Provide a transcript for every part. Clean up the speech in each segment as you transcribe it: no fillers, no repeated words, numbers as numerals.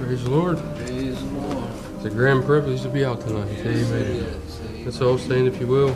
Praise the Lord. Praise the Lord. It's a grand privilege to be out tonight. Amen. Let's all stand if you will.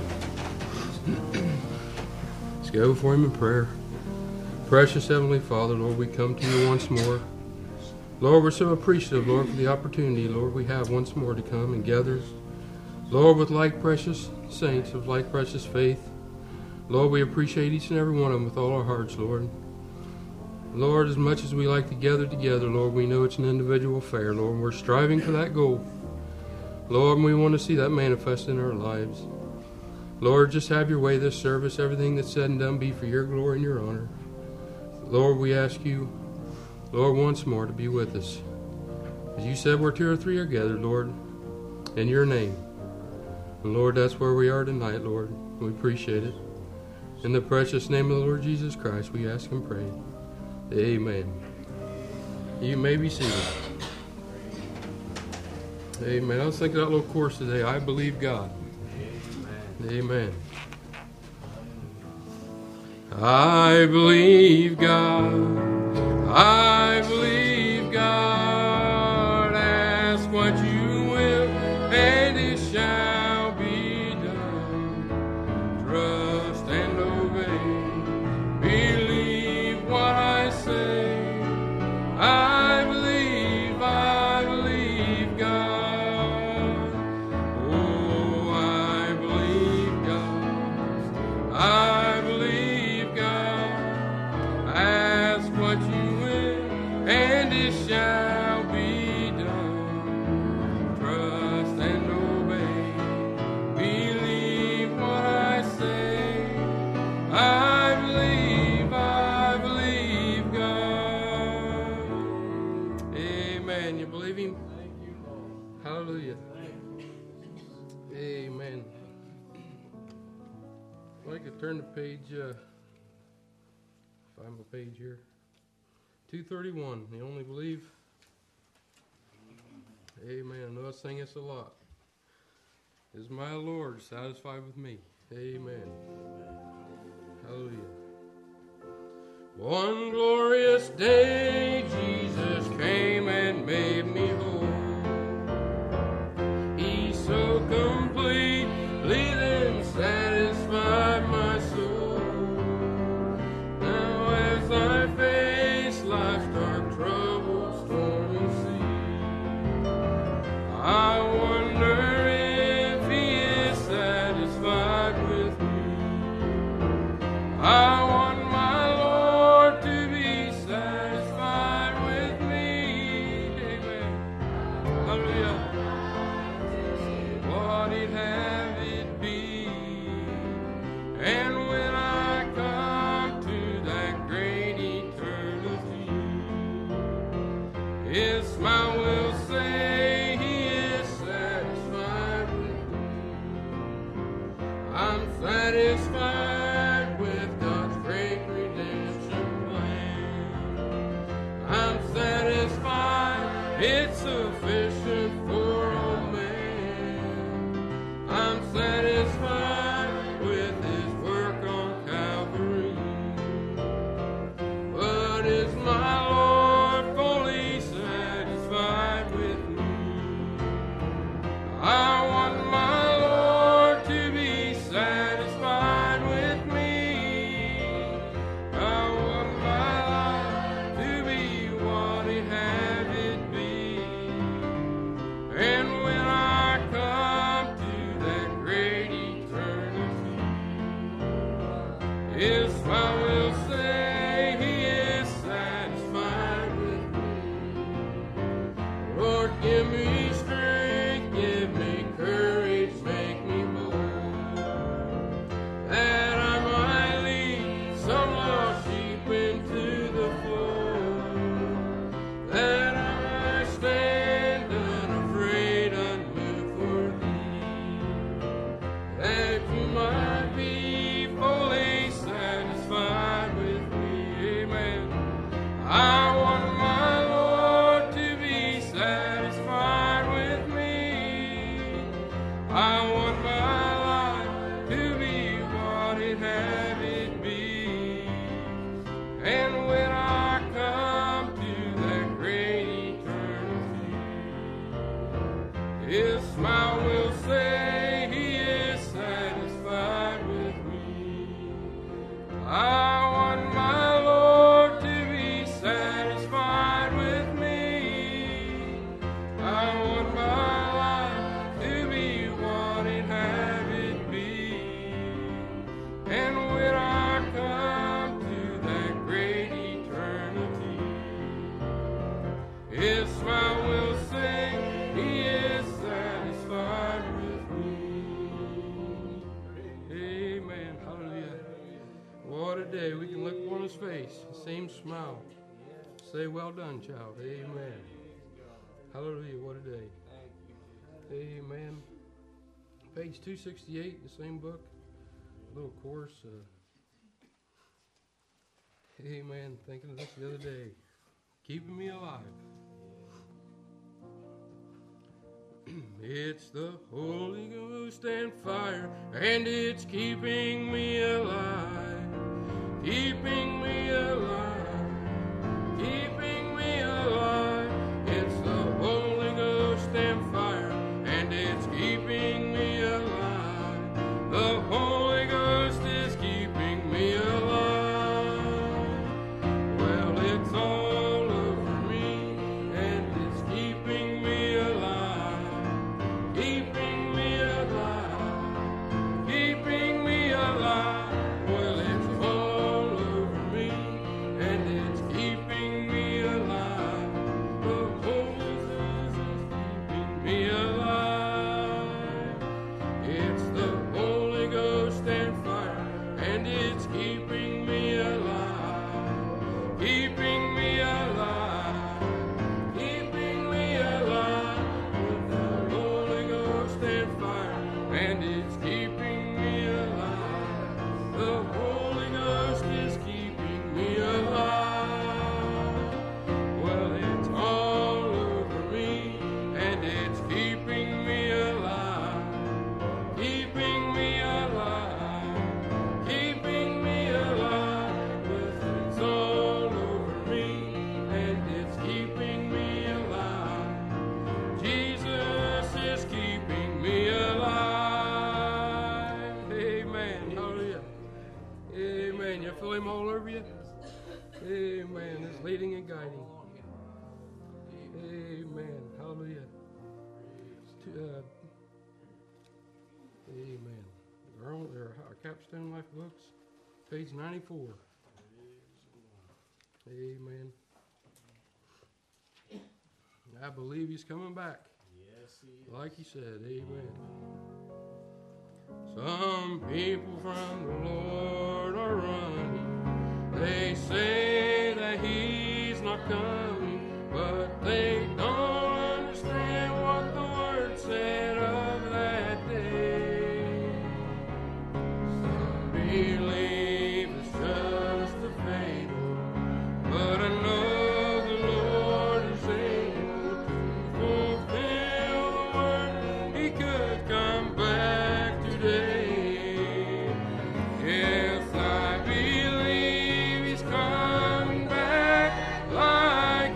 Let's go before Him in prayer. Precious Heavenly Father, Lord, we come to you once more. Lord, we're so appreciative, Lord, for the opportunity, Lord, we have once more to come and gather, Lord, with like precious saints of like precious faith. Lord, we appreciate each and every one of them with all our hearts, Lord. Lord, as much as we like to gather together, Lord, we know it's an individual affair, Lord, and we're striving for that goal. Lord, and we want to see that manifest in our lives. Lord, just have your way this service. Everything that's said and done be for your glory and your honor. Lord, we ask you, Lord, once more to be with us. As you said, where 2 or 3 are gathered, Lord, in your name. And Lord, that's where we are tonight, Lord. We appreciate it. In the precious name of the Lord Jesus Christ, we ask and pray. Amen. You may be seated. Amen. I was thinking that little chorus today. I believe God. Amen. I believe God. I believe God. Ask what you will, and it shall be done. Trust and obey. Believe what I say. I believe God. Oh, I believe God. I believe God. Ask what you will, and it shall be done. Trust and obey. Believe what I say. I believe God. Amen. You believe Him? Hallelujah. Amen. I'd like to turn to page, find my page here. 231. You only believe? Amen. I know I sing this a lot. Is my Lord satisfied with me? Amen. Hallelujah. One glorious day, Jesus came and made me whole. He so completely then satisfied my soul. Now as I face life's dark troubles, stormy sea, I wonder if He is satisfied with me. I want my Lord to be satisfied with me. Amen. Hallelujah. What He'd have it be. And when I come to that great eternity, His smile will say He is satisfied with me. I'm satisfied with God's great redemption plan. I'm satisfied, it's sufficient for all men. I'm satisfied with His work on Calvary. But is my Lord fully satisfied with me? I want my Lord to be satisfied with me. I want my life to be what He'd have it be. His smile will say He is satisfied with me. I want my Lord to be satisfied with me. I want my life to be what He'd have it be. And when I come to that great eternity, His smile will say He is satisfied with me. Amen. Hallelujah. What a day. We can look upon His face, the same smile. Say, well done, child. Amen. Hallelujah. What a day. Amen. Page 268, the same book. Little course. Amen. Thinking of this the other day. Keeping me alive. It's the Holy Ghost and fire, and it's keeping me alive, keeping me alive, keeping me alive. It's the Holy Ghost and fire, and it's keeping me alive. The Holy Ghost is keeping me alive. Well, it's all over me, and it's keeping me alive. Keeping me alive, keeping me alive. Well, it's all over me, and it's keeping me alive. The Holy Ghost is keeping me alive. It's the Holy Ghost and fire, and it's keeping me alive, keeping me alive, keeping me alive. And it's keeping me alive. The Holy Ghost is keeping me alive. Well, it's all over me, and it's keeping me alive, keeping me alive, keeping me alive. Well, it's all over me, and it's keeping me alive. Jesus is keeping me alive. Amen. You feel Him all over you? Amen. It's leading and guiding. Amen. Hallelujah. Amen. Our Capstone Life books, page 94. Amen. I believe He's coming back. Yes, He is. Like He said. Amen. Some people from the Lord are running. They say that He's not coming, but they don't understand what the Word said of that day. Some believe it's just a fable, but I know the Lord is able to fulfill the Word. He could come back today. Yes, I believe He's coming back like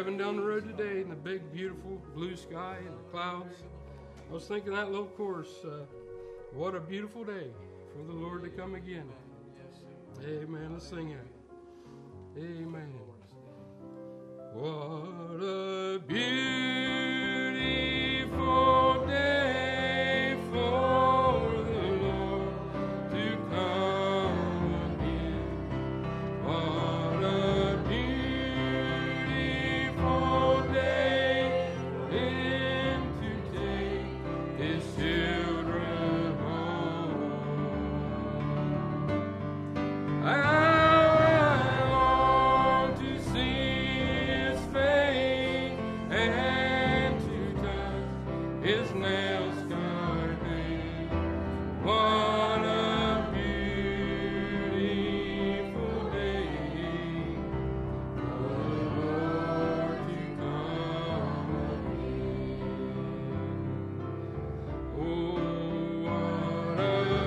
driving down the road today in the big, beautiful blue sky and the clouds, I was thinking that little chorus, what a beautiful day for the Lord to come again. Amen. Let's sing it. Amen. What a beautiful day for the Lord to come again. What a beautiful day then to take His children home. I long to see His face and to touch His nail-scarred hands. What a beautiful day for the Lord to come again. Oh, what a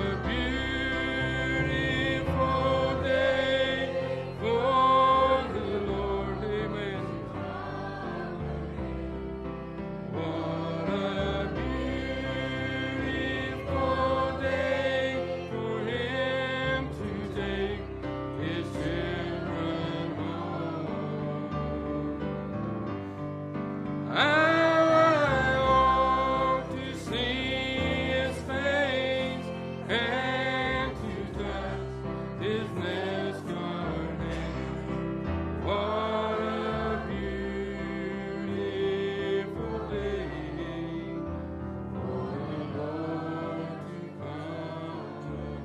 beautiful day for the Lord. Amen. What a beautiful day for Him to take His children home. I long to see His face and to touch His nail-scarred hands. What a beautiful day for the Lord to come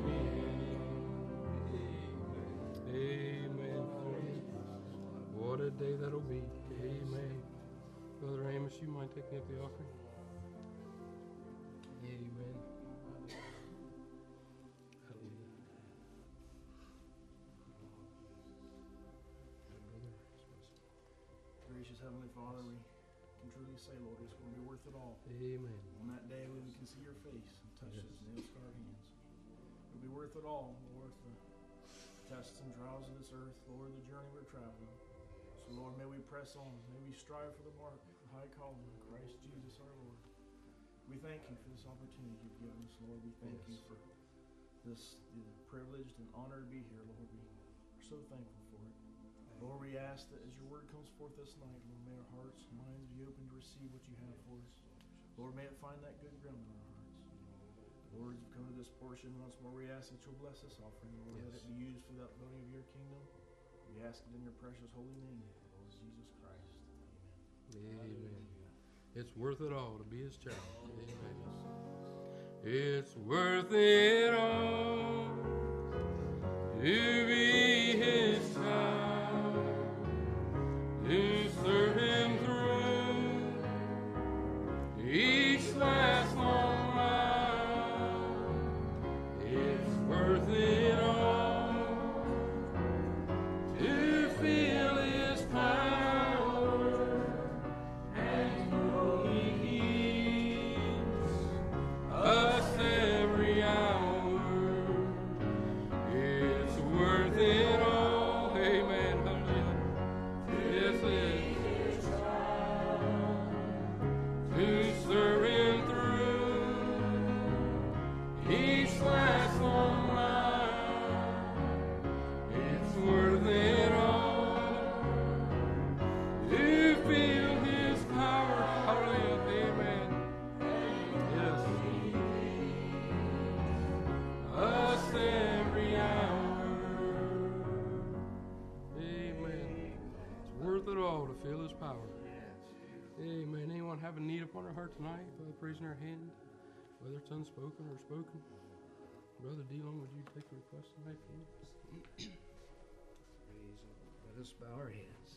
again. Amen. What a day that'll be. Amen. Brother Amos, you mind taking up the offering? Amen. Hallelujah. Gracious Heavenly Father, we can truly say, Lord, it's going to be worth it all. Amen. On that day when we can see your face and touch Yes. those nail-scarred hands. It'll be worth it all, Lord, the tests and trials of this earth, Lord, the journey we're traveling. So, Lord, may we press on. May we strive for the mark of the high calling in Christ Jesus our Lord. We thank you for this opportunity you've given us, Lord. We thank you Yes. for this privileged and honor to be here, Lord. We are so thankful for it. Lord, we ask that as your word comes forth this night, Lord, may our hearts and minds be open to receive what you have for us. Lord, may it find that good ground in our hearts. Lord, as we come to this portion, once more we ask that you'll bless this offering, Lord, Yes. let it be used for the upbuilding of your kingdom. We ask it in your precious holy name, Lord Jesus Christ. Amen. Amen. It's worth it all to be His child. Amen. It's worth it all to be His child, to serve Him through each last long mile. It's worth it all to feel His power and know He heeds us every hour. It's worth it all. Amen. Hallelujah. Yes, it's to serve Him through each last long mile. It's worth it all to feel His power. Hallelujah. Amen. Yes. Us every hour. Amen. It's worth it all to feel His power. Amen. Anyone have a need upon their heart tonight? Brother, raising their hand, whether it's unspoken or spoken. Brother Delon, would you take a request tonight for me? Praise the Lord. Let us bow our heads.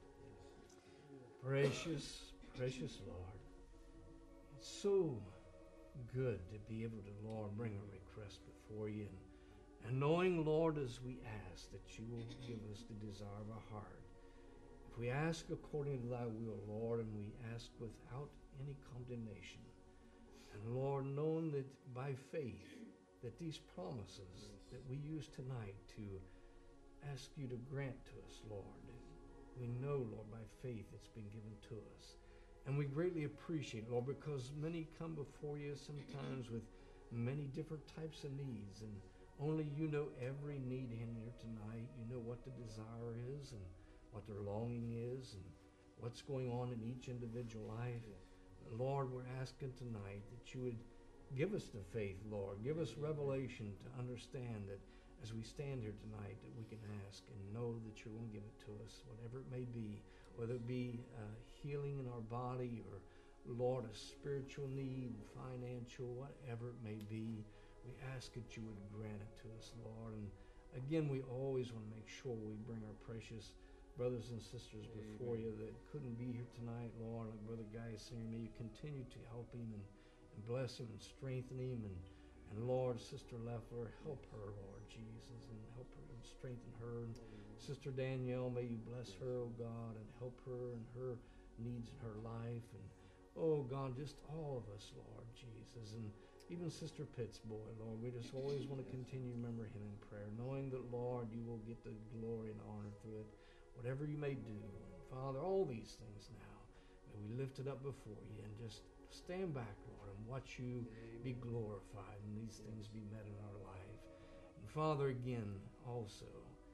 Precious, precious Lord. It's so good to be able to, Lord, bring a request before you. And knowing, Lord, as we ask, that you will give us the desire of our heart. If we ask according to thy will, Lord, and we ask without any condemnation. And Lord, knowing that by faith, that these promises that we use tonight to ask you to grant to us, Lord, We know, Lord, by faith it's been given to us. And we greatly appreciate it, Lord, because many come before you sometimes with many different types of needs, and only you know every need in here tonight. You know what the desire is and what their longing is and what's going on in each individual life. Lord, we're asking tonight that you would give us the faith, Lord. Give us revelation to understand that as we stand here tonight, that we can ask and know that you're going to give it to us, whatever it may be, whether it be healing in our body or, Lord, a spiritual need, financial, whatever it may be. We ask that you would grant it to us, Lord. And again, we always want to make sure we bring our precious brothers and sisters before you that couldn't be here tonight, Lord. Like Brother Guy Singer, may you continue to help him and bless him and strengthen him. And Lord, Sister Leffler, help her, Lord Jesus, and help her and strengthen her. And Sister Danielle, may you bless her, oh God, and help her and her needs in her life. And oh God, just all of us, Lord Jesus. And even Sister Pitt's boy, Lord, we just always want to continue to remember him in prayer, knowing that, Lord, you will get the glory and honor through it, whatever you may do. And Father, all these things now, may we lift it up before you and just stand back, Lord, and watch you be glorified and these things be met in our life. And Father, again, also,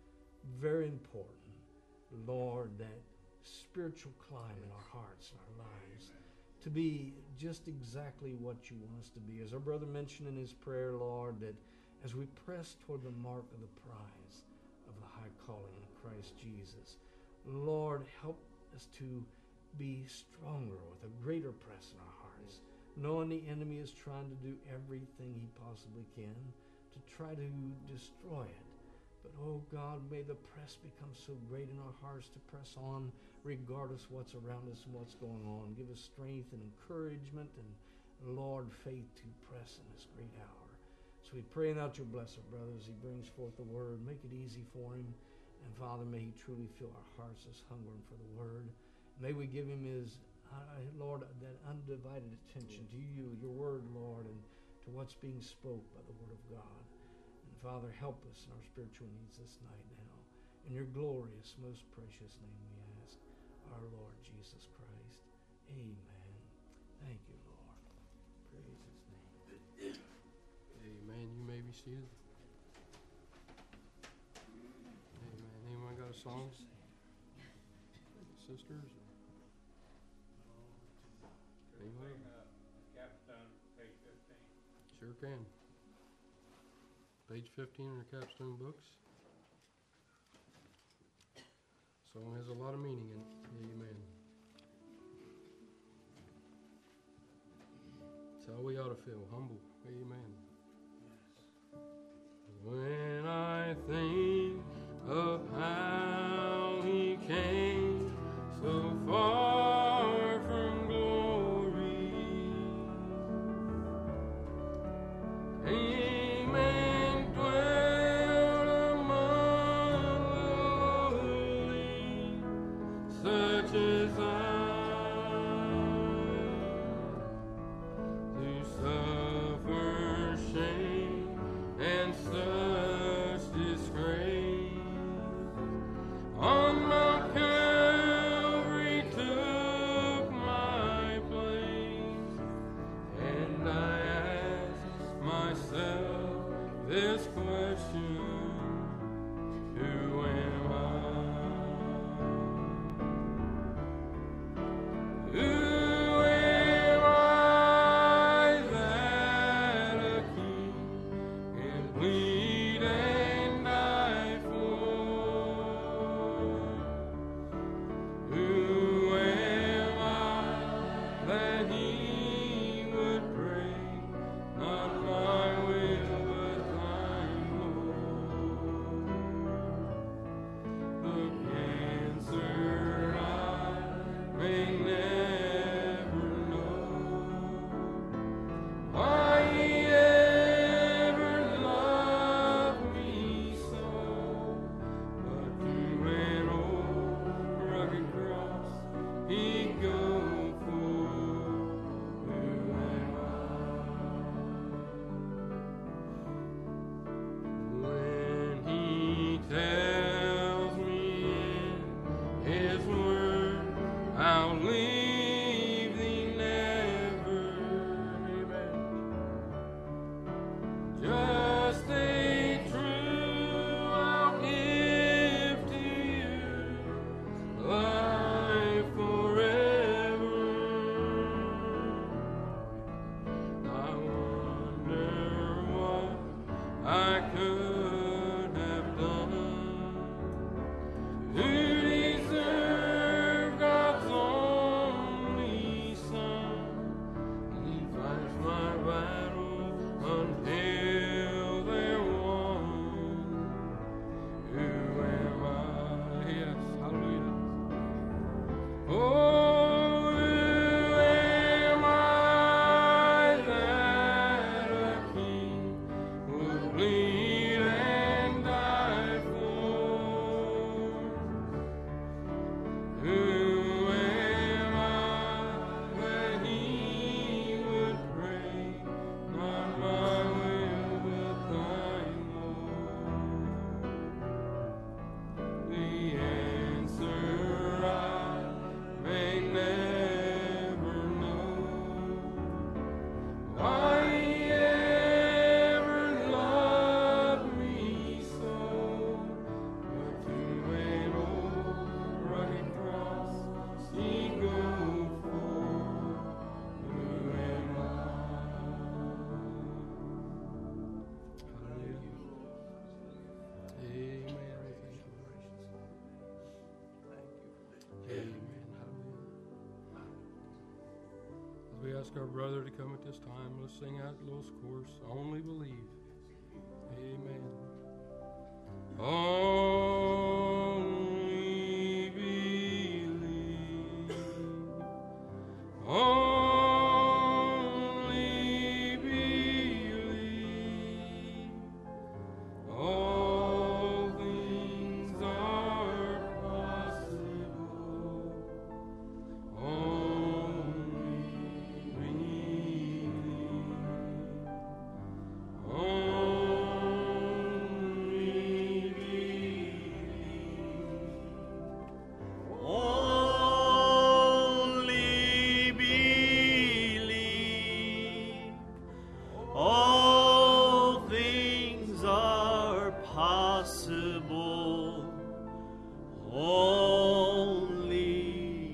very important, Lord, that spiritual climb in our hearts and our lives to be just exactly what you want us to be. As our brother mentioned in his prayer, Lord, that as we press toward the mark of the prize of the high calling in Christ Jesus, Lord, help us to be stronger with a greater press in our hearts, knowing the enemy is trying to do everything he possibly can to try to destroy it. But, oh God, may the press become so great in our hearts to press on regardless what's around us and what's going on. Give us strength and encouragement and, Lord, faith to press in this great hour. So we pray now that you'll bless our brother as he brings forth the word. Make it easy for him. And, Father, may he truly fill our hearts as hungering for the word. May we give him his, Lord, that undivided attention to you, your word, Lord, and to what's being spoke by the word of God. And Father, help us in our spiritual needs this night now. In your glorious, most precious name we ask, our Lord Jesus Christ. Amen. Thank you, Lord. Praise his name. Amen. You may be seated. Amen. Anyone got a song? Sisters? Anyone? Capstone, page 15. Sure can. Page 15 in your Capstone books. Song has a lot of meaning in it. Amen. That's how we ought to feel, humble. Amen. When I think of how he came so far from glory, came and dwelt among the lowly, such as to suffer shame and such disgrace. leave thee never. Amen. Just stay true, I'll give to you life forever. I wonder what I could have done to deserve God's only Son. He fights my battles until they're won. Who am I? Yes, hallelujah. Oh, who am I that a king would bleed and die for? Who am I that he would pray, not my will but thine, Lord? The answer I may never know, why he ever loved me so, but to an old rugged cross he go for. Who am I? Hallelujah. Amen. Amen. Hallelujah. As we ask our brother to come at this time, let's sing out Little Course, Only Believe. Amen. Only believe. Only believe. All things are possible. Only believe. Only believe. Only believe. All things are possible. Only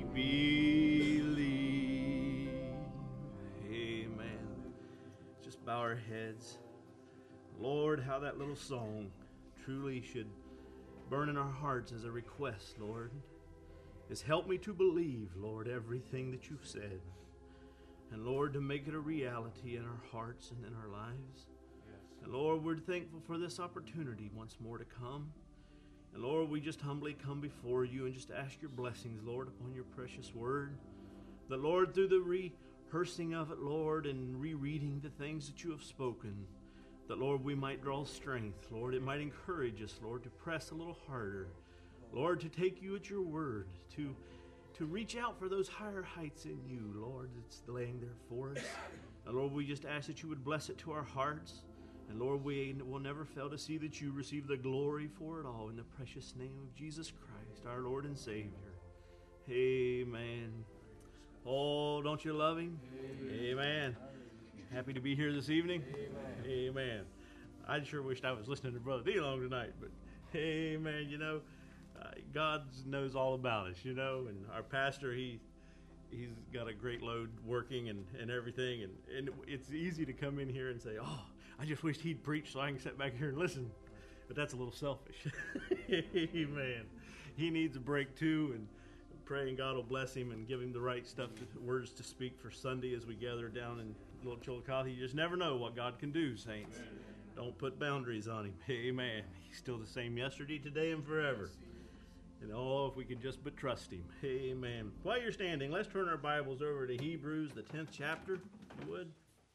believe. Amen. Just bow our heads. Lord, how that little song truly should burn in our hearts as a request, Lord, is help me to believe, Lord, everything that you've said. And Lord, to make it a reality in our hearts and in our lives. And Lord, we're thankful for this opportunity once more to come. And Lord, we just humbly come before you and just ask your blessings, Lord, upon your precious word. That Lord, through the rehearsing of it, Lord, and rereading the things that you have spoken, that Lord, we might draw strength, Lord. It might encourage us, Lord, to press a little harder. Lord, to take you at your word, to reach out for those higher heights in you, Lord, that's laying there for us. And Lord, we just ask that you would bless it to our hearts. And Lord, we will never fail to see that you receive the glory for it all in the precious name of Jesus Christ, our Lord and Savior. Amen. Oh, don't you love him? Amen. Happy to be here this evening? Amen. I sure wished I was listening to Brother D-Long tonight, but amen, you know, God knows all about us, you know, and our pastor, he's got a great load working and everything, and it's easy to come in here and say, oh, I just wished he'd preach so I can sit back here and listen, but that's a little selfish. Amen. He needs a break too, and praying God will bless him and give him the right stuff, words to speak for Sunday as we gather down in Little Chillicothe. You just never know what God can do, saints. Amen. Don't put boundaries on him. Amen. He's still the same yesterday, today, and forever. And oh, if we could just but trust him. Amen. While you're standing, let's turn our Bibles over to Hebrews, the 10th chapter, if you would.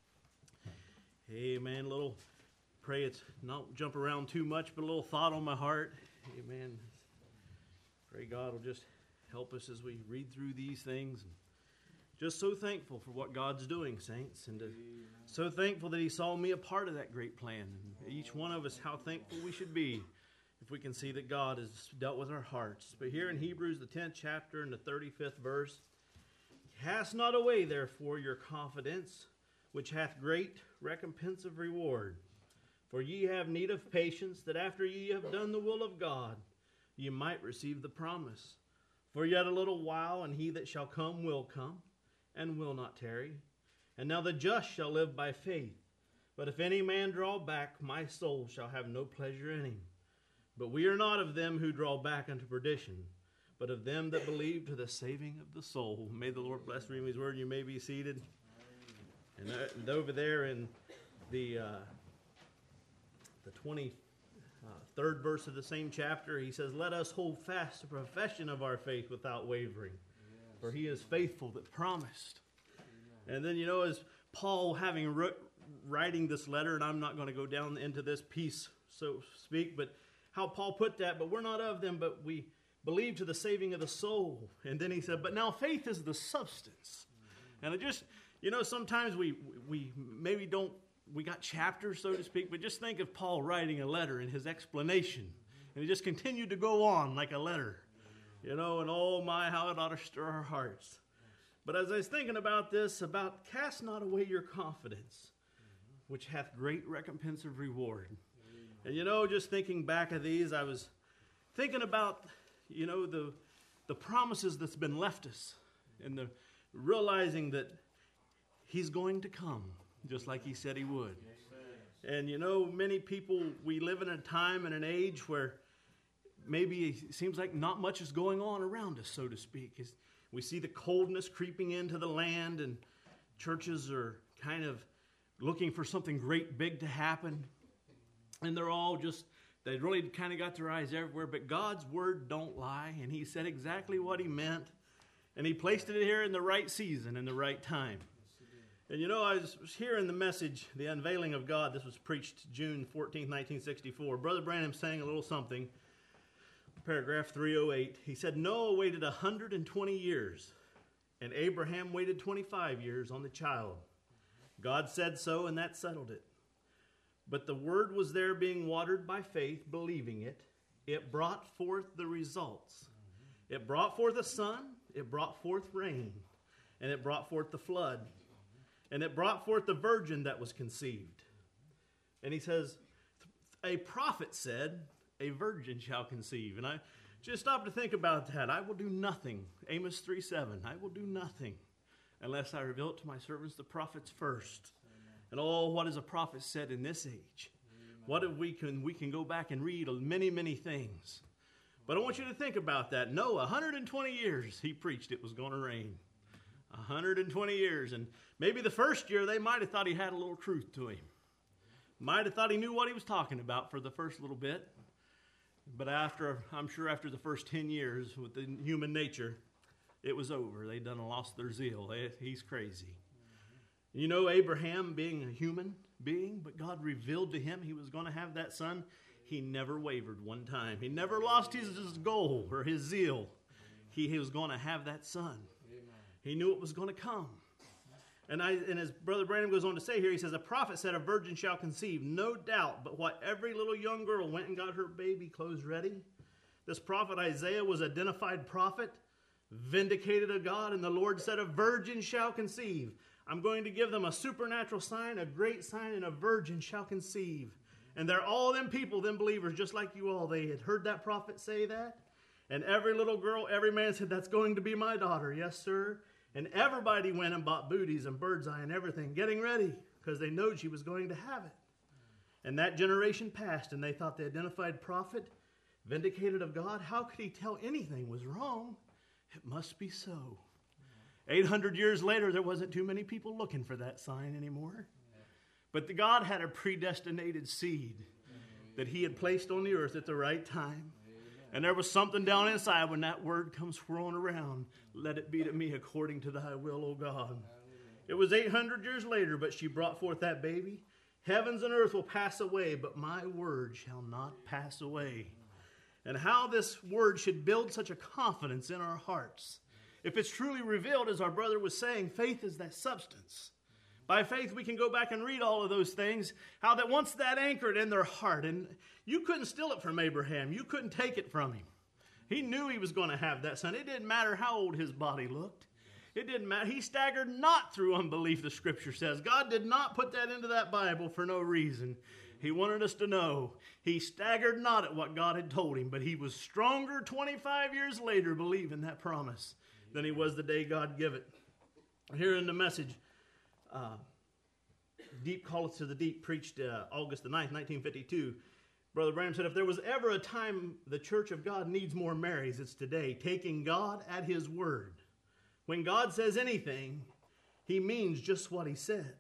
Amen. Pray it's not jump around too much, but a little thought on my heart. Amen. Pray God will just help us as we read through these things. Just so thankful for what God's doing, saints, and so thankful that he saw me a part of that great plan. And each one of us, how thankful we should be if we can see that God has dealt with our hearts. But here in Hebrews, the 10th chapter and the 35th verse, Cast not away, therefore, your confidence, which hath great recompense of reward. For ye have need of patience, that after ye have done the will of God, ye might receive the promise. For yet a little while, and he that shall come will come, and will not tarry. And now the just shall live by faith. But if any man draw back, my soul shall have no pleasure in him. But we are not of them who draw back unto perdition, but of them that believe to the saving of the soul. May the Lord bless reading his word. You may be seated. And over there in the 23rd verse of the same chapter, he says, let us hold fast the profession of our faith without wavering. Yes. For he is faithful that promised. Amen. And then, as Paul writing this letter, and I'm not going to go down into this piece, so to speak, but how Paul put that, but we're not of them, but we believe to the saving of the soul. And then he said, but now faith is the substance. And it just, sometimes we maybe don't, we got chapters, so to speak, but just think of Paul writing a letter and his explanation. And it just continued to go on like a letter. And oh my, how it ought to stir our hearts. But as I was thinking about this, about cast not away your confidence, which hath great recompense of reward. And just thinking back of these, I was thinking about, the promises that's been left us, and the realizing that he's going to come, just like he said he would. And many people, we live in a time and an age where maybe it seems like not much is going on around us, so to speak. We see the coldness creeping into the land, and churches are kind of looking for something great big to happen. And they're all just, they really kind of got their eyes everywhere. But God's word don't lie, and he said exactly what he meant. And he placed it here in the right season, in the right time. And I was hearing the message, The Unveiling of God. This was preached June 14, 1964. Brother Branham sang a little something. Paragraph 308. He said, Noah waited 120 years, and Abraham waited 25 years on the child. God said so, and that settled it. But the word was there being watered by faith, believing it. It brought forth the results. It brought forth a sun, it brought forth rain, and it brought forth the flood. And it brought forth the virgin that was conceived. And he says, a prophet said, a virgin shall conceive. And I just stopped to think about that. I will do nothing. Amos 3:7. I will do nothing unless I reveal it to my servants, the prophets first. And what has a prophet said in this age? What if we can go back and read many, many things. But I want you to think about that. Noah, 120 years he preached it was going to rain. 120 years. And maybe the first year they might have thought he had a little truth to him. Might have thought he knew what he was talking about for the first little bit. But I'm sure after the first 10 years with the human nature, it was over. They done lost their zeal. He's crazy. Abraham being a human being, but God revealed to him he was going to have that son. He never wavered one time. He never lost his goal or his zeal. He was going to have that son. He knew it was going to come. And as Brother Branham goes on to say here, he says, a prophet said a virgin shall conceive, no doubt, but what every little young girl went and got her baby clothes ready. This prophet Isaiah was identified prophet, vindicated of God, and the Lord said a virgin shall conceive. I'm going to give them a supernatural sign, a great sign, and a virgin shall conceive. And they're all them people, them believers, just like you all. They had heard that prophet say that. And every little girl, every man said, that's going to be my daughter. Yes, sir. And everybody went and bought booties and bird's eye and everything, getting ready, because they knew she was going to have it. And that generation passed, and they thought the identified prophet, vindicated of God, how could he tell anything was wrong? It must be so. 800 years later, there wasn't too many people looking for that sign anymore. But God had a predestinated seed that he had placed on the earth at the right time. And there was something down inside when that word comes swirling around. Let it be to me according to thy will, O God. It was 800 years later, but she brought forth that baby. Heavens and earth will pass away, but my word shall not pass away. And how this word should build such a confidence in our hearts. If it's truly revealed, as our brother was saying, faith is that substance. By faith, we can go back and read all of those things. How that once that anchored in their heart, and you couldn't steal it from Abraham. You couldn't take it from him. He knew he was going to have that son. It didn't matter how old his body looked. It didn't matter. He staggered not through unbelief, the Scripture says. God did not put that into that Bible for no reason. He wanted us to know he staggered not at what God had told him, but he was stronger 25 years later believing that promise than he was the day God gave it. Here in the message, Deep Calleth to the Deep, preached August the 9th, 1952. Brother Branham said, if there was ever a time the Church of God needs more Marys, it's today, taking God at his word. When God says anything, he means just what he said.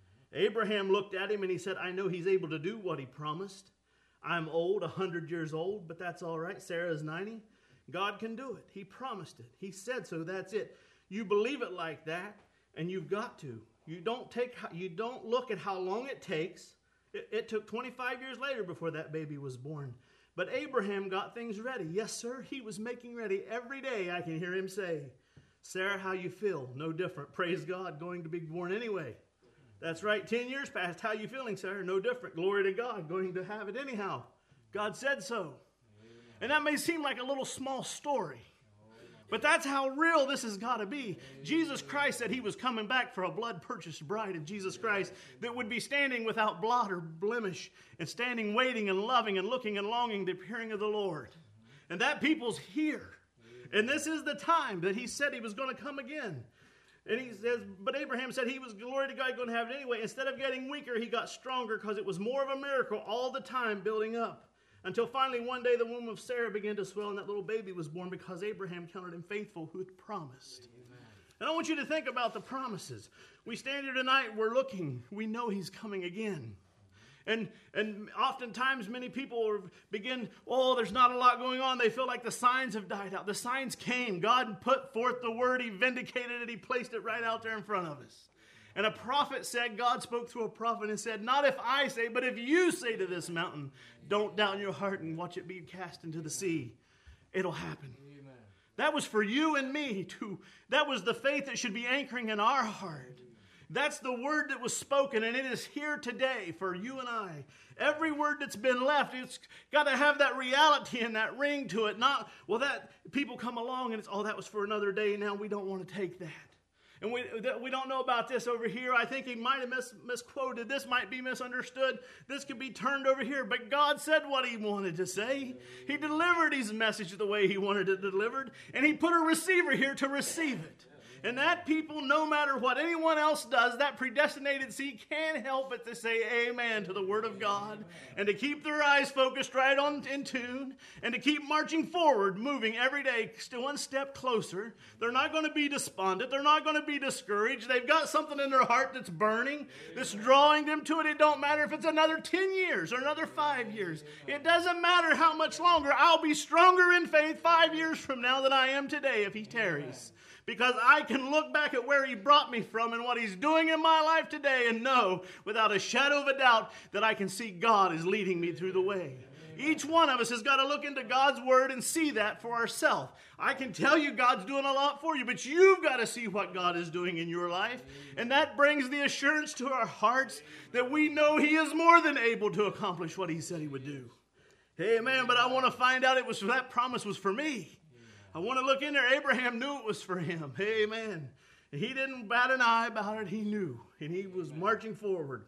Abraham looked at him and he said, I know he's able to do what he promised. I'm old, 100 years old, but that's all right. Sarah is 90. God can do it. He promised it. He said so. That's it. You believe it like that, and you've got to. You don't look at how long it takes. It took 25 years later before that baby was born. But Abraham got things ready. Yes, sir, he was making ready. Every day I can hear him say, Sarah, how you feel? No different. Praise God, going to be born anyway. That's right, 10 years passed. How you feeling, Sarah? No different. Glory to God, going to have it anyhow. God said so. And that may seem like a little small story, but that's how real this has got to be. Jesus Christ said he was coming back for a blood-purchased bride of Jesus Christ that would be standing without blot or blemish and standing waiting and loving and looking and longing the appearing of the Lord. And that people's here. And this is the time that he said he was going to come again. And he says, but Abraham said he was, glory to God, going to have it anyway. Instead of getting weaker, he got stronger because it was more of a miracle all the time building up. Until finally one day the womb of Sarah began to swell and that little baby was born because Abraham counted him faithful who had promised. Amen. And I want you to think about the promises. We stand here tonight, we're looking. We know he's coming again. And oftentimes many people begin, there's not a lot going on. They feel like the signs have died out. The signs came. God put forth the word. He vindicated it. He placed it right out there in front of us. And a prophet said, God spoke through a prophet and said, not if I say, but if you say to this mountain, don't doubt in your heart and watch it be cast into the sea. It'll happen. Amen. That was for you and me too. That was the faith that should be anchoring in our heart. That's the word that was spoken, and it is here today for you and I. Every word that's been left, it's got to have that reality and that ring to it. Not, that people come along and it's, that was for another day. Now we don't want to take that. And we don't know about this over here. I think he might have misquoted. This might be misunderstood. This could be turned over here. But God said what he wanted to say. He delivered his message the way he wanted it delivered. And he put a receiver here to receive it. And that people, no matter what anyone else does, that predestinated seed can't help but to say amen to the word of God and to keep their eyes focused right on in tune and to keep marching forward, moving every day, still one step closer. They're not going to be despondent. They're not going to be discouraged. They've got something in their heart that's burning, that's drawing them to it. It don't matter if it's another 10 years or another 5 years. It doesn't matter how much longer. I'll be stronger in faith 5 years from now than I am today if he tarries. Because I can look back at where he brought me from and what he's doing in my life today and know without a shadow of a doubt that I can see God is leading me through the way. Each one of us has got to look into God's word and see that for ourselves. I can tell you God's doing a lot for you, but you've got to see what God is doing in your life. And that brings the assurance to our hearts that we know he is more than able to accomplish what he said he would do. Amen. But I want to find out that promise was for me. I want to look in there. Abraham knew it was for him. Amen. He didn't bat an eye about it. He knew. And he was marching forward.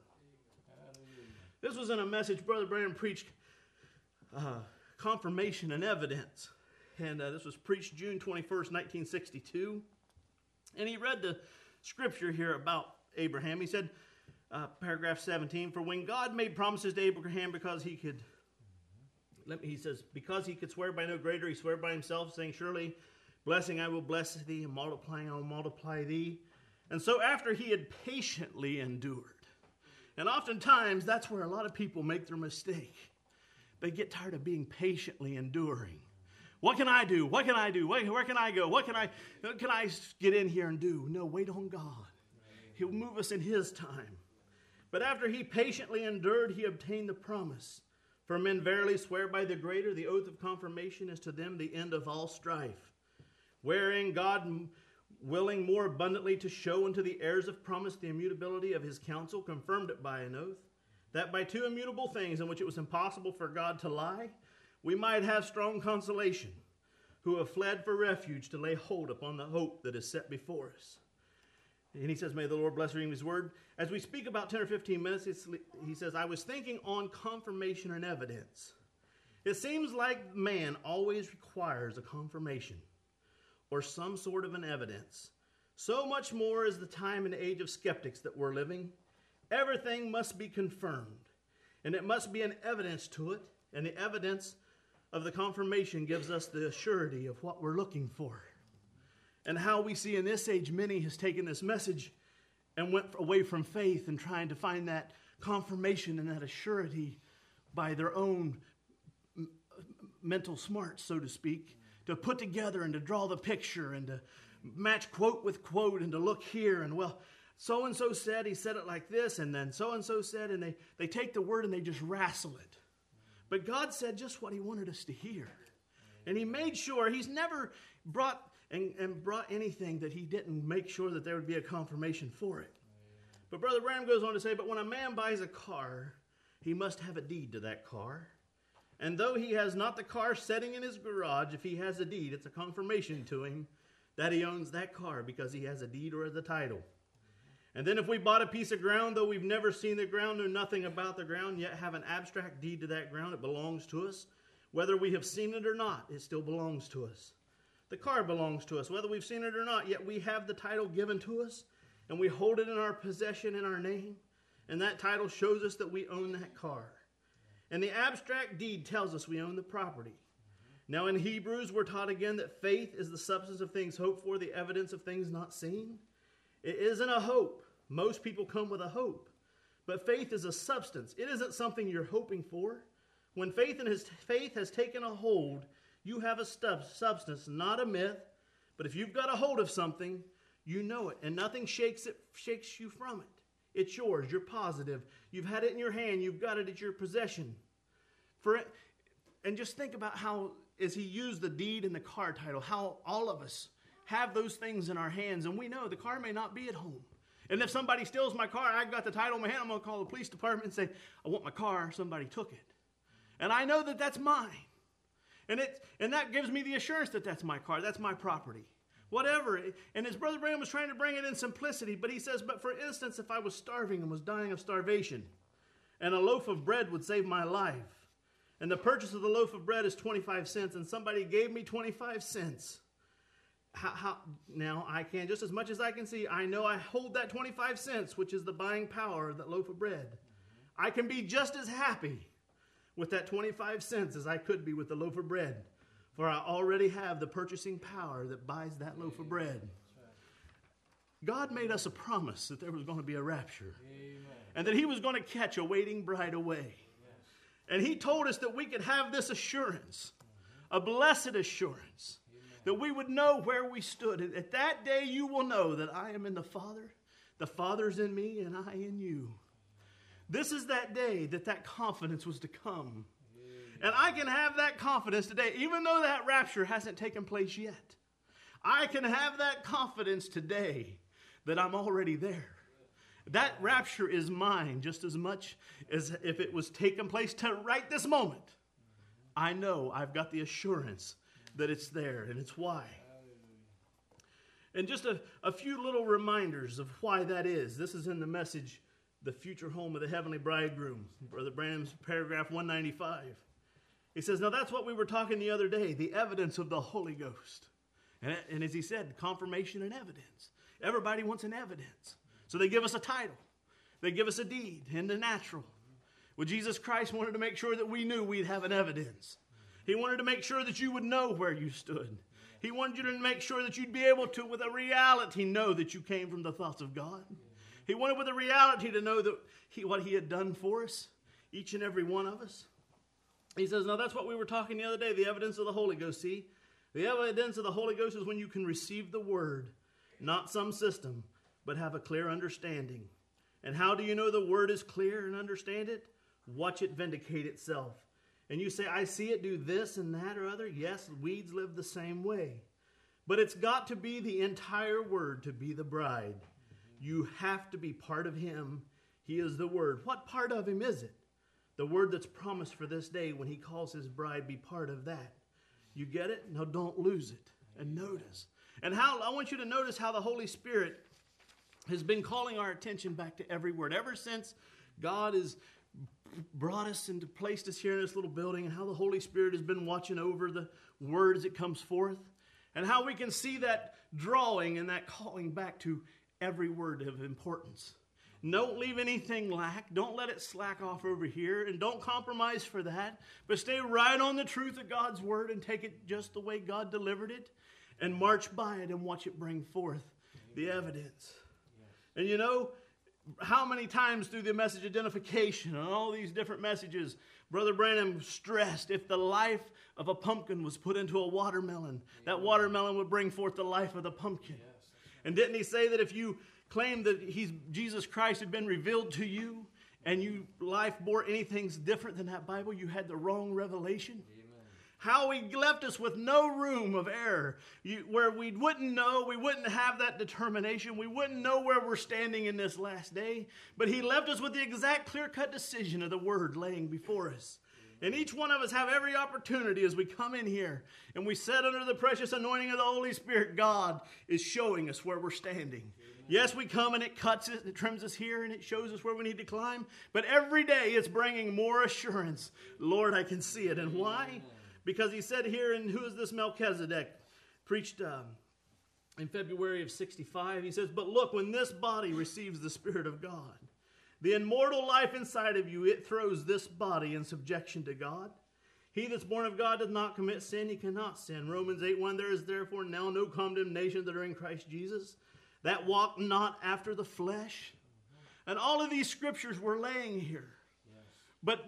This was in a message Brother Branham preached, Confirmation and Evidence. And this was preached June 21st, 1962. And he read the scripture here about Abraham. He said, paragraph 17, for when God made promises to Abraham because he could swear by no greater, he swore by himself, saying, surely, blessing I will bless thee, and multiplying I will multiply thee. And so after he had patiently endured, and oftentimes that's where a lot of people make their mistake. They get tired of being patiently enduring. What can I do? What can I do? Where can I go? What can I get in here and do? No, wait on God. He'll move us in his time. But after he patiently endured, he obtained the promise. For men verily swear by the greater, the oath of confirmation is to them the end of all strife. Wherein God, willing more abundantly to show unto the heirs of promise the immutability of his counsel, confirmed it by an oath, that by two immutable things in which it was impossible for God to lie, we might have strong consolation. who have fled for refuge to lay hold upon the hope that is set before us. And he says, may the Lord bless reading his word. As we speak about 10 or 15 minutes, he says, I was thinking on confirmation and evidence. It seems like man always requires a confirmation or some sort of an evidence. So much more is the time and age of skeptics that we're living. Everything must be confirmed, and it must be an evidence to it, and the evidence of the confirmation gives us the surety of what we're looking for. And how we see in this age, many has taken this message and went away from faith and trying to find that confirmation and that assurity by their own mental smarts, so to speak, to put together and to draw the picture and to match quote with quote and to look here and, well, so-and-so said, he said it like this, and then so-and-so said, and they take the word and they just wrestle it. But God said just what he wanted us to hear. And he made sure he's never brought anything that he didn't make sure that there would be a confirmation for it. But Brother Branham goes on to say, but when a man buys a car, he must have a deed to that car. And though he has not the car sitting in his garage, if he has a deed, it's a confirmation to him that he owns that car because he has a deed or the title. And then if we bought a piece of ground, though we've never seen the ground, know nothing about the ground, yet have an abstract deed to that ground, it belongs to us. Whether we have seen it or not, it still belongs to us. The car belongs to us, whether we've seen it or not, yet we have the title given to us, and we hold it in our possession in our name, and that title shows us that we own that car. And the abstract deed tells us we own the property. Now in Hebrews, we're taught again that faith is the substance of things hoped for, the evidence of things not seen. It isn't a hope. Most people come with a hope. But faith is a substance. It isn't something you're hoping for. When faith has taken a hold, you have a substance, not a myth. But if you've got a hold of something, you know it. And nothing shakes you from it. It's yours. You're positive. You've had it in your hand. You've got it at your possession. And just think about how, as he used the deed and the car title, how all of us have those things in our hands. And we know the car may not be at home. And if somebody steals my car, I've got the title in my hand, I'm going to call the police department and say, I want my car. Somebody took it. And I know that that's mine. And that gives me the assurance that that's my car. That's my property. Whatever. And his Brother Branham was trying to bring it in simplicity. But he says, but for instance, if I was starving and was dying of starvation, and a loaf of bread would save my life, and the purchase of the loaf of bread is 25 cents, and somebody gave me 25 cents, now I can, just as much as I can see, I know I hold that 25 cents, which is the buying power of that loaf of bread. I can be just as happy with that 25 cents as I could be with the loaf of bread, for I already have the purchasing power that buys that loaf of bread. God made us a promise that there was going to be a rapture. Amen. And that he was going to catch a waiting bride away. Yes. And he told us that we could have this assurance, a blessed assurance, that we would know where we stood. And at that day you will know that I am in the Father, the Father's in me, and I in you. This is that day that confidence was to come. And I can have that confidence today, even though that rapture hasn't taken place yet. I can have that confidence today that I'm already there. That rapture is mine just as much as if it was taking place right this moment. I know I've got the assurance that it's there, and it's why. And just a few little reminders of why that is. This is in the message, The Future Home of the Heavenly Bridegroom, Brother Branham's paragraph 195. He says, now that's what we were talking the other day, the evidence of the Holy Ghost. And as he said, confirmation and evidence. Everybody wants an evidence. So they give us a title. They give us a deed in the natural. Well, Jesus Christ wanted to make sure that we knew we'd have an evidence. He wanted to make sure that you would know where you stood. He wanted you to make sure that you'd be able to, with a reality, know that you came from the thoughts of God. He wanted with a reality to know that what he had done for us, each and every one of us. He says, now that's what we were talking the other day, the evidence of the Holy Ghost. See, the evidence of the Holy Ghost is when you can receive the word, not some system, but have a clear understanding. And how do you know the word is clear and understand it? Watch it vindicate itself. And you say, I see it do this and that or other. Yes, weeds live the same way. But it's got to be the entire word to be the bride. You have to be part of him. He is the word. What part of him is it? The word that's promised for this day when he calls his bride, be part of that. You get it? No, don't lose it. And notice. And how I want you to notice how the Holy Spirit has been calling our attention back to every word. Ever since God has brought us and placed us here in this little building, and how the Holy Spirit has been watching over the word as it comes forth, and how we can see that drawing and that calling back to every word of importance. Don't leave anything lack. Don't let it slack off over here, and don't compromise for that, but stay right on the truth of God's word and take it just the way God delivered it, and march by it and watch it bring forth the evidence. And you know, how many times through the message identification and all these different messages, Brother Branham stressed if the life of a pumpkin was put into a watermelon, that watermelon would bring forth the life of the pumpkin. And didn't he say that if you claimed that Jesus Christ had been revealed to you and your life bore anything different than that Bible, you had the wrong revelation? How he left us with no room of error, where we wouldn't know, we wouldn't have that determination, we wouldn't know where we're standing in this last day, but he left us with the exact clear-cut decision of the word laying before us. And each one of us have every opportunity as we come in here and we sit under the precious anointing of the Holy Spirit. God is showing us where we're standing. Yes, we come and it cuts it, it trims us here, and it shows us where we need to climb, but every day it's bringing more assurance. Lord, I can see it. And why? Because he said here in Who Is This Melchizedek, preached in February of 65, he says, but look, when this body receives the Spirit of God, the immortal life inside of you, it throws this body in subjection to God. He that's born of God does not commit sin, he cannot sin. Romans 8:1, there is therefore now no condemnation that are in Christ Jesus, that walk not after the flesh. And all of these scriptures were laying here. But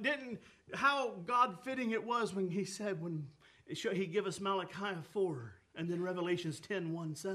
how God-fitting it was when he said, when he gave us Malachi 4, and then Revelations 10:1-7.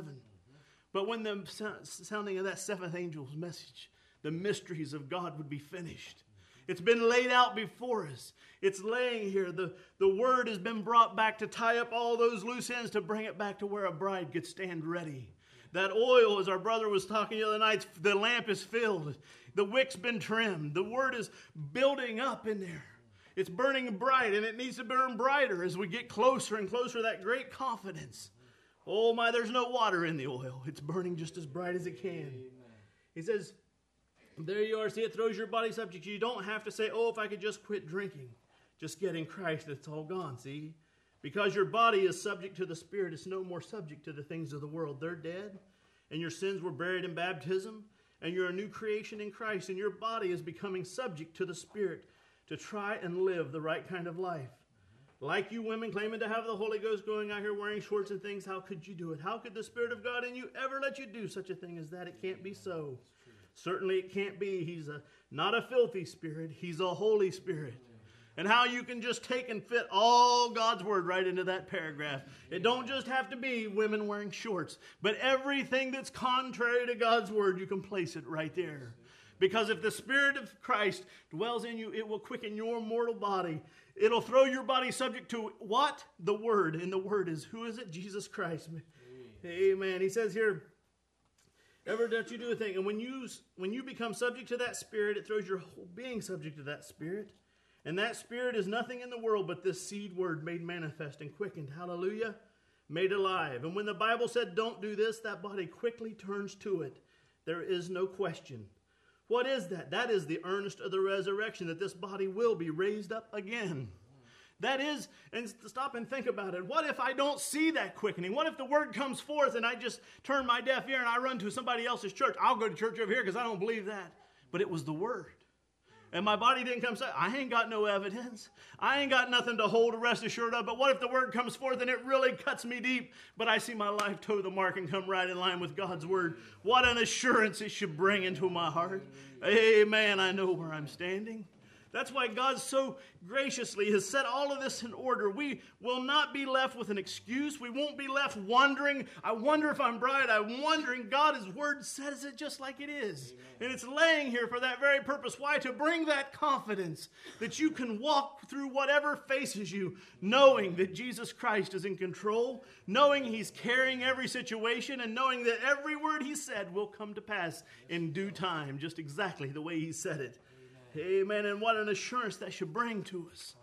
But when the sounding of that seventh angel's message, the mysteries of God would be finished. It's been laid out before us. It's laying here. The word has been brought back to tie up all those loose ends, to bring it back to where a bride could stand ready. That oil, as our brother was talking the other night, the lamp is filled. The wick's been trimmed. The word is building up in there. It's burning bright, and it needs to burn brighter as we get closer and closer to that great confidence. Oh my, there's no water in the oil. It's burning just as bright as it can. He says, there you are. See, it throws your body subject. You don't have to say, oh, if I could just quit drinking. Just get in Christ, it's all gone, see? Because your body is subject to the Spirit, it's no more subject to the things of the world. They're dead, and your sins were buried in baptism, and you're a new creation in Christ, and your body is becoming subject to the Spirit to try and live the right kind of life. Like you women claiming to have the Holy Ghost going out here wearing shorts and things, how could you do it? How could the Spirit of God in you ever let you do such a thing as that? It can't be so. Certainly it can't be. He's not a filthy spirit. He's a Holy Spirit. And how you can just take and fit all God's word right into that paragraph. It don't just have to be women wearing shorts, but everything that's contrary to God's word, you can place it right there. Because if the Spirit of Christ dwells in you, it will quicken your mortal body. It'll throw your body subject to what? The Word. And the Word is, who is it? Jesus Christ. Amen. He says here, ever that you do a thing. And when you become subject to that Spirit, it throws your whole being subject to that Spirit. And that Spirit is nothing in the world but this seed word made manifest and quickened. Hallelujah. Made alive. And when the Bible said don't do this, that body quickly turns to it. There is no question. What is that? That is the earnest of the resurrection, that this body will be raised up again. That is, and stop and think about it. What if I don't see that quickening? What if the word comes forth and I just turn my deaf ear and I run to somebody else's church? I'll go to church over here because I don't believe that. But it was the word. And my body didn't come say, I ain't got no evidence. I ain't got nothing to hold a rest assured of. But what if the word comes forth and it really cuts me deep, but I see my life toe the mark and come right in line with God's word? What an assurance it should bring into my heart. Amen. I know where I'm standing. That's why God so graciously has set all of this in order. We will not be left with an excuse. We won't be left wondering, I wonder if I'm right. I'm wondering. God's word says it just like it is. Amen. And it's laying here for that very purpose. Why? To bring that confidence that you can walk through whatever faces you, knowing that Jesus Christ is in control, knowing He's carrying every situation, and knowing that every word He said will come to pass in due time, just exactly the way He said it. Amen. And what an assurance that should bring to us.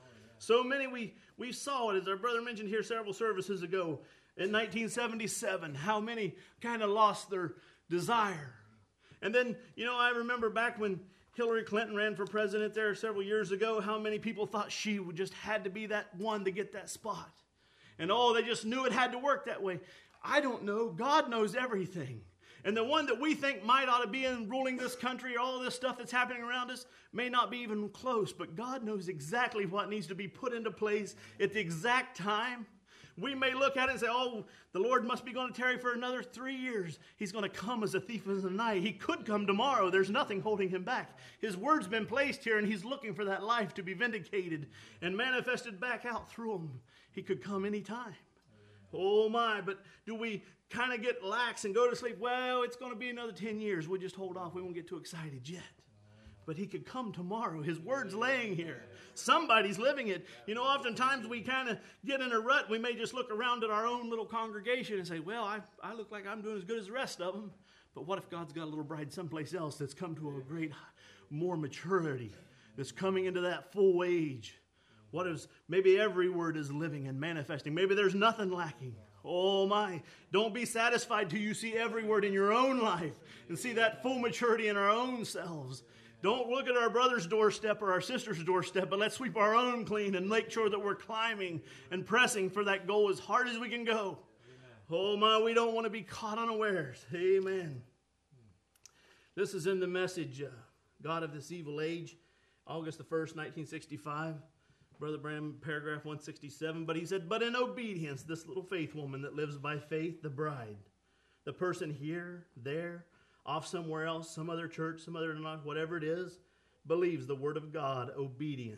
So many we saw it, as our brother mentioned here several services ago, in 1977, how many kind of lost their desire. And then, I remember back when Hillary Clinton ran for president there several years ago, how many people thought she just had to be that one to get that spot. And they just knew it had to work that way. I don't know. God knows everything. And the one that we think might ought to be in ruling this country, all this stuff that's happening around us, may not be even close. But God knows exactly what needs to be put into place at the exact time. We may look at it and say, the Lord must be going to tarry for another 3 years. He's going to come as a thief in the night. He could come tomorrow. There's nothing holding him back. His word's been placed here, and he's looking for that life to be vindicated and manifested back out through him. He could come anytime. Oh my, but do we kind of get lax and go to sleep? Well, it's going to be another 10 years. We'll just hold off. We won't get too excited yet. But he could come tomorrow. His word's laying here. Somebody's living it. Oftentimes we kind of get in a rut. We may just look around at our own little congregation and say, well, I look like I'm doing as good as the rest of them. But what if God's got a little bride someplace else that's come to a great, more maturity, that's coming into that full age? What is, maybe every word is living and manifesting. Maybe there's nothing lacking. Oh my, don't be satisfied till you see every word in your own life and see that full maturity in our own selves. Don't look at our brother's doorstep or our sister's doorstep, but let's sweep our own clean and make sure that we're climbing and pressing for that goal as hard as we can go. Oh my, we don't want to be caught unawares. Amen. This is in the Message, God of this Evil Age, August the 1st, 1965. Brother Branham, paragraph 167. But he said, but in obedience, this little faith woman that lives by faith, the bride, the person here, there, off somewhere else, some other church, some other, whatever it is, believes the word of God, obedient.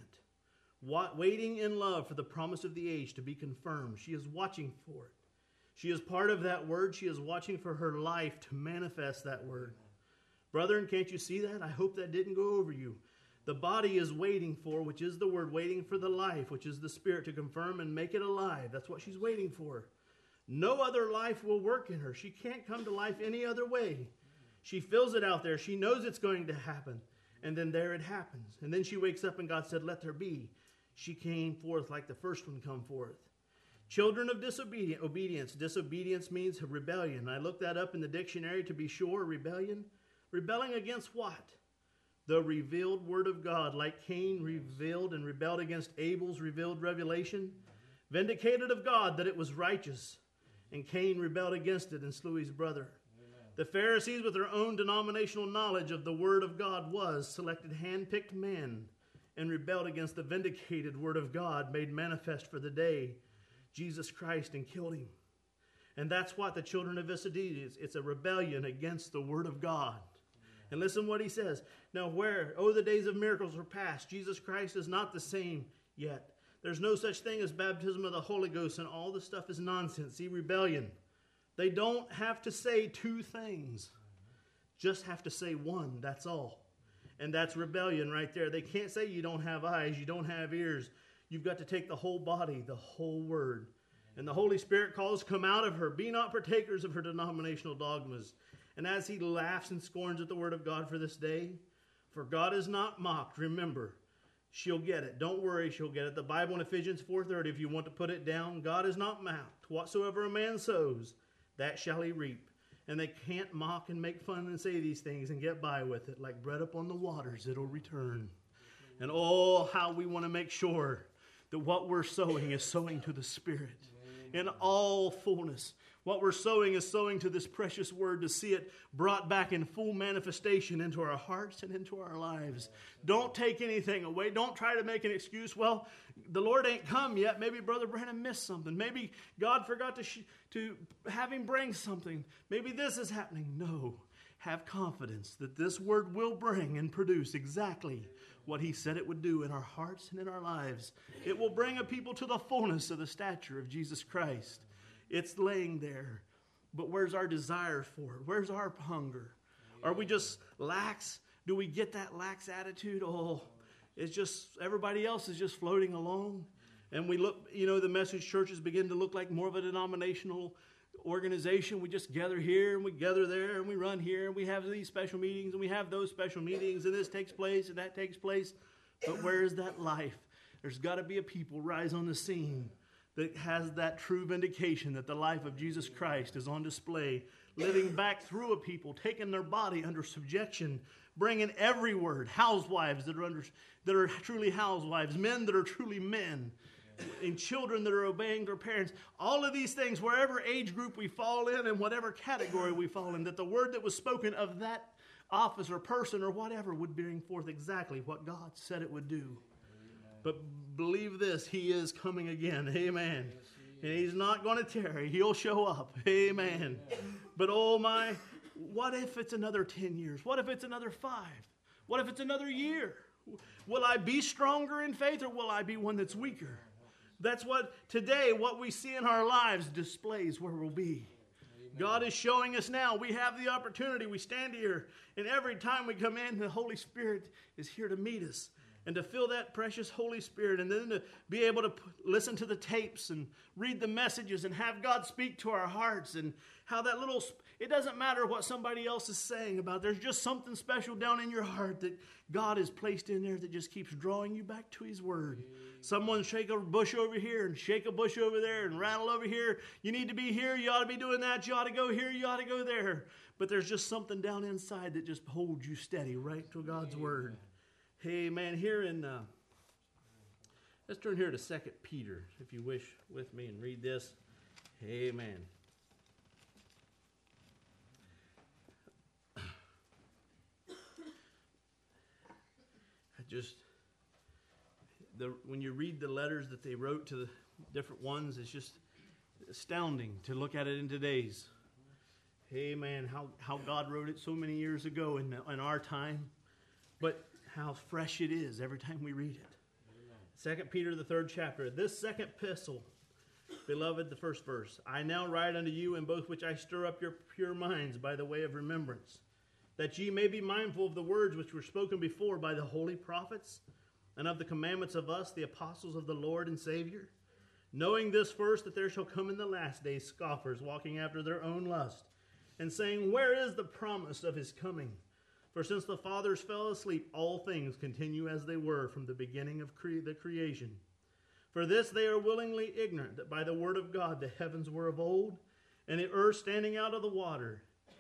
Waiting in love for the promise of the age to be confirmed. She is watching for it. She is part of that word. She is watching for her life to manifest that word. Brethren, can't you see that? I hope that didn't go over you. The body is waiting for, which is the word, waiting for the life, which is the spirit to confirm and make it alive. That's what she's waiting for. No other life will work in her. She can't come to life any other way. She feels it out there. She knows it's going to happen. And then there it happens. And then she wakes up and God said, let there be. She came forth like the first one come forth. Children of obedience. Disobedience means rebellion. I looked that up in the dictionary to be sure. Rebellion. Rebelling against what? The revealed word of God, like Cain revealed and rebelled against Abel's revealed revelation. Vindicated of God that it was righteous. And Cain rebelled against it and slew his brother. The Pharisees, with their own denominational knowledge of the word of God, selected hand-picked men and rebelled against the vindicated word of God made manifest for the day, Jesus Christ, and killed him. And that's what the children of disobedience is. It's a rebellion against the word of God. And listen what he says. Now the days of miracles are past. Jesus Christ is not the same yet. There's no such thing as baptism of the Holy Ghost, and all this stuff is nonsense. See, rebellion. They don't have to say two things. Just have to say one, that's all. And that's rebellion right there. They can't say you don't have eyes, you don't have ears. You've got to take the whole body, the whole word. And the Holy Spirit calls, come out of her. Be not partakers of her denominational dogmas. And as he laughs and scorns at the word of God for this day, for God is not mocked, remember, she'll get it. Don't worry, she'll get it. The Bible in Ephesians 4:30, if you want to put it down, God is not mocked. Whatsoever a man sows, that shall he reap. And they can't mock and make fun and say these things and get by with it. Like bread upon the waters, it'll return. And oh, how we want to make sure that what we're sowing is sowing to the Spirit in all fullness. What we're sowing is sowing to this precious word to see it brought back in full manifestation into our hearts and into our lives. Don't take anything away. Don't try to make an excuse. Well, the Lord ain't come yet. Maybe Brother Brandon missed something. Maybe God forgot to have him bring something. Maybe this is happening. No. Have confidence that this word will bring and produce exactly what he said it would do in our hearts and in our lives. It will bring a people to the fullness of the stature of Jesus Christ. It's laying there. But where's our desire for it? Where's our hunger? Are we just lax? Do we get that lax attitude? Oh, it's just everybody else is just floating along. And we look, the message churches begin to look like more of a denominational organization. We just gather here and we gather there and we run here and we have these special meetings and we have those special meetings and this takes place and that takes place. But where is that life? There's got to be a people rise on the scene that has that true vindication that the life of Jesus Christ is on display, living back through a people, taking their body under subjection, bringing every word, housewives that are truly housewives, men that are truly men, and children that are obeying their parents. All of these things, wherever age group we fall in and whatever category we fall in, that the word that was spoken of that office or person or whatever would bring forth exactly what God said it would do. But believe this, He is coming again. Amen. And He's not going to tarry. He'll show up. Amen. But oh my, what if it's another 10 years? What if it's another 5? What if it's another year? Will I be stronger in faith, or will I be one that's weaker? That's what today, what we see in our lives displays where we'll be. God is showing us now. We have the opportunity. We stand here, and every time we come in, the Holy Spirit is here to meet us. And to feel that precious Holy Spirit, and then to be able to listen to the tapes and read the messages and have God speak to our hearts, and how that little, it doesn't matter what somebody else is saying about it. There's just something special down in your heart that God has placed in there that just keeps drawing you back to His Word. Someone shake a bush over here and shake a bush over there and rattle over here. You need to be here. You ought to be doing that. You ought to go here. You ought to go there. But there's just something down inside that just holds you steady right to God's Word. Hey, man, here in, let's turn here to 2 Peter, if you wish, with me, and read this. Amen. When you read the letters that they wrote to the different ones, it's just astounding to look at it in today's. Amen. How God wrote it so many years ago in our time. But how fresh it is every time we read it. Amen. 2 Peter, the 3rd chapter. This second epistle, beloved, the first verse. I now write unto you, in both which I stir up your pure minds by the way of remembrance, that ye may be mindful of the words which were spoken before by the holy prophets, and of the commandments of us, the apostles of the Lord and Savior, knowing this first, that there shall come in the last days scoffers, walking after their own lust, and saying, where is the promise of His coming? For since the fathers fell asleep, all things continue as they were from the beginning of the creation. For this they are willingly ignorant, that by the word of God the heavens were of old, and the earth standing out of the water,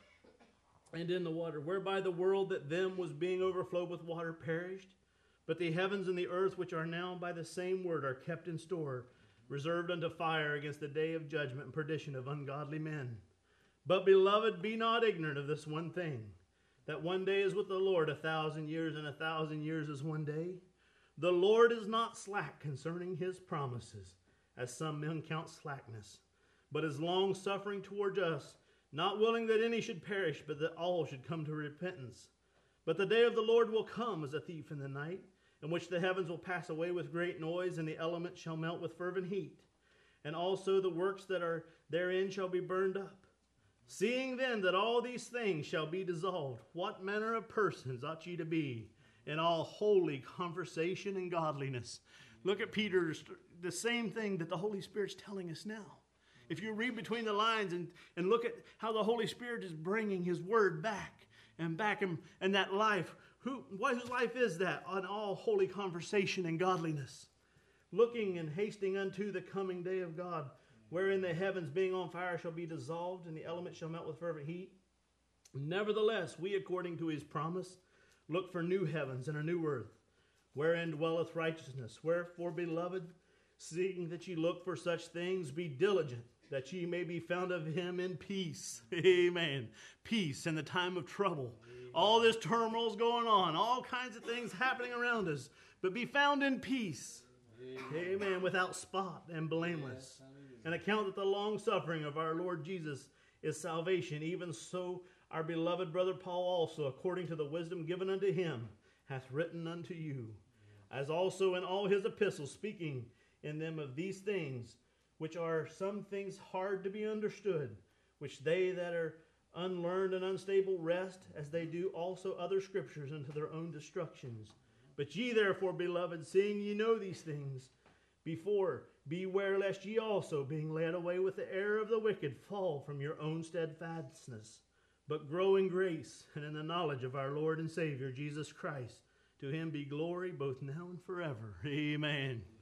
and in the water, whereby the world that then was being overflowed with water perished. But the heavens and the earth, which are now by the same word, are kept in store, reserved unto fire against the day of judgment and perdition of ungodly men. But, beloved, be not ignorant of this one thing, that one day is with the Lord 1,000 years, and 1,000 years is one day. The Lord is not slack concerning His promises, as some men count slackness, but is long-suffering towards us, not willing that any should perish, but that all should come to repentance. But the day of the Lord will come as a thief in the night, in which the heavens will pass away with great noise, and the elements shall melt with fervent heat, and also the works that are therein shall be burned up. Seeing then that all these things shall be dissolved, what manner of persons ought ye to be in all holy conversation and godliness? Look at Peter's, the same thing that the Holy Spirit's telling us now. If you read between the lines and look at how the Holy Spirit is bringing His word back, and that life, whose life is that? On all holy conversation and godliness. Looking and hasting unto the coming day of God, wherein the heavens being on fire shall be dissolved, and the elements shall melt with fervent heat. Nevertheless, we, according to His promise, look for new heavens and a new earth, wherein dwelleth righteousness. Wherefore, beloved, seeing that ye look for such things, be diligent, that ye may be found of Him in peace. Amen. Peace in the time of trouble. Amen. All this turmoil is going on, all kinds of things happening around us, but be found in peace. Amen. Amen. Without spot and blameless. Yes. And account that the long suffering of our Lord Jesus is salvation. Even so, our beloved brother Paul also, according to the wisdom given unto him, hath written unto you, as also in all his epistles, speaking in them of these things, which are some things hard to be understood, which they that are unlearned and unstable wrest, as they do also other scriptures, into their own destructions. But ye therefore, beloved, seeing ye know these things before, beware lest ye also, being led away with the error of the wicked, fall from your own steadfastness, but grow in grace and in the knowledge of our Lord and Savior, Jesus Christ. To Him be glory both now and forever. Amen.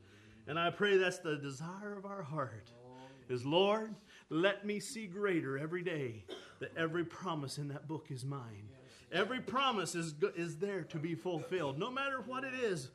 And I pray that's the desire of our heart. Is, Lord, let me see greater every day that every promise in that book is mine. Every promise is there to be fulfilled, no matter what it is.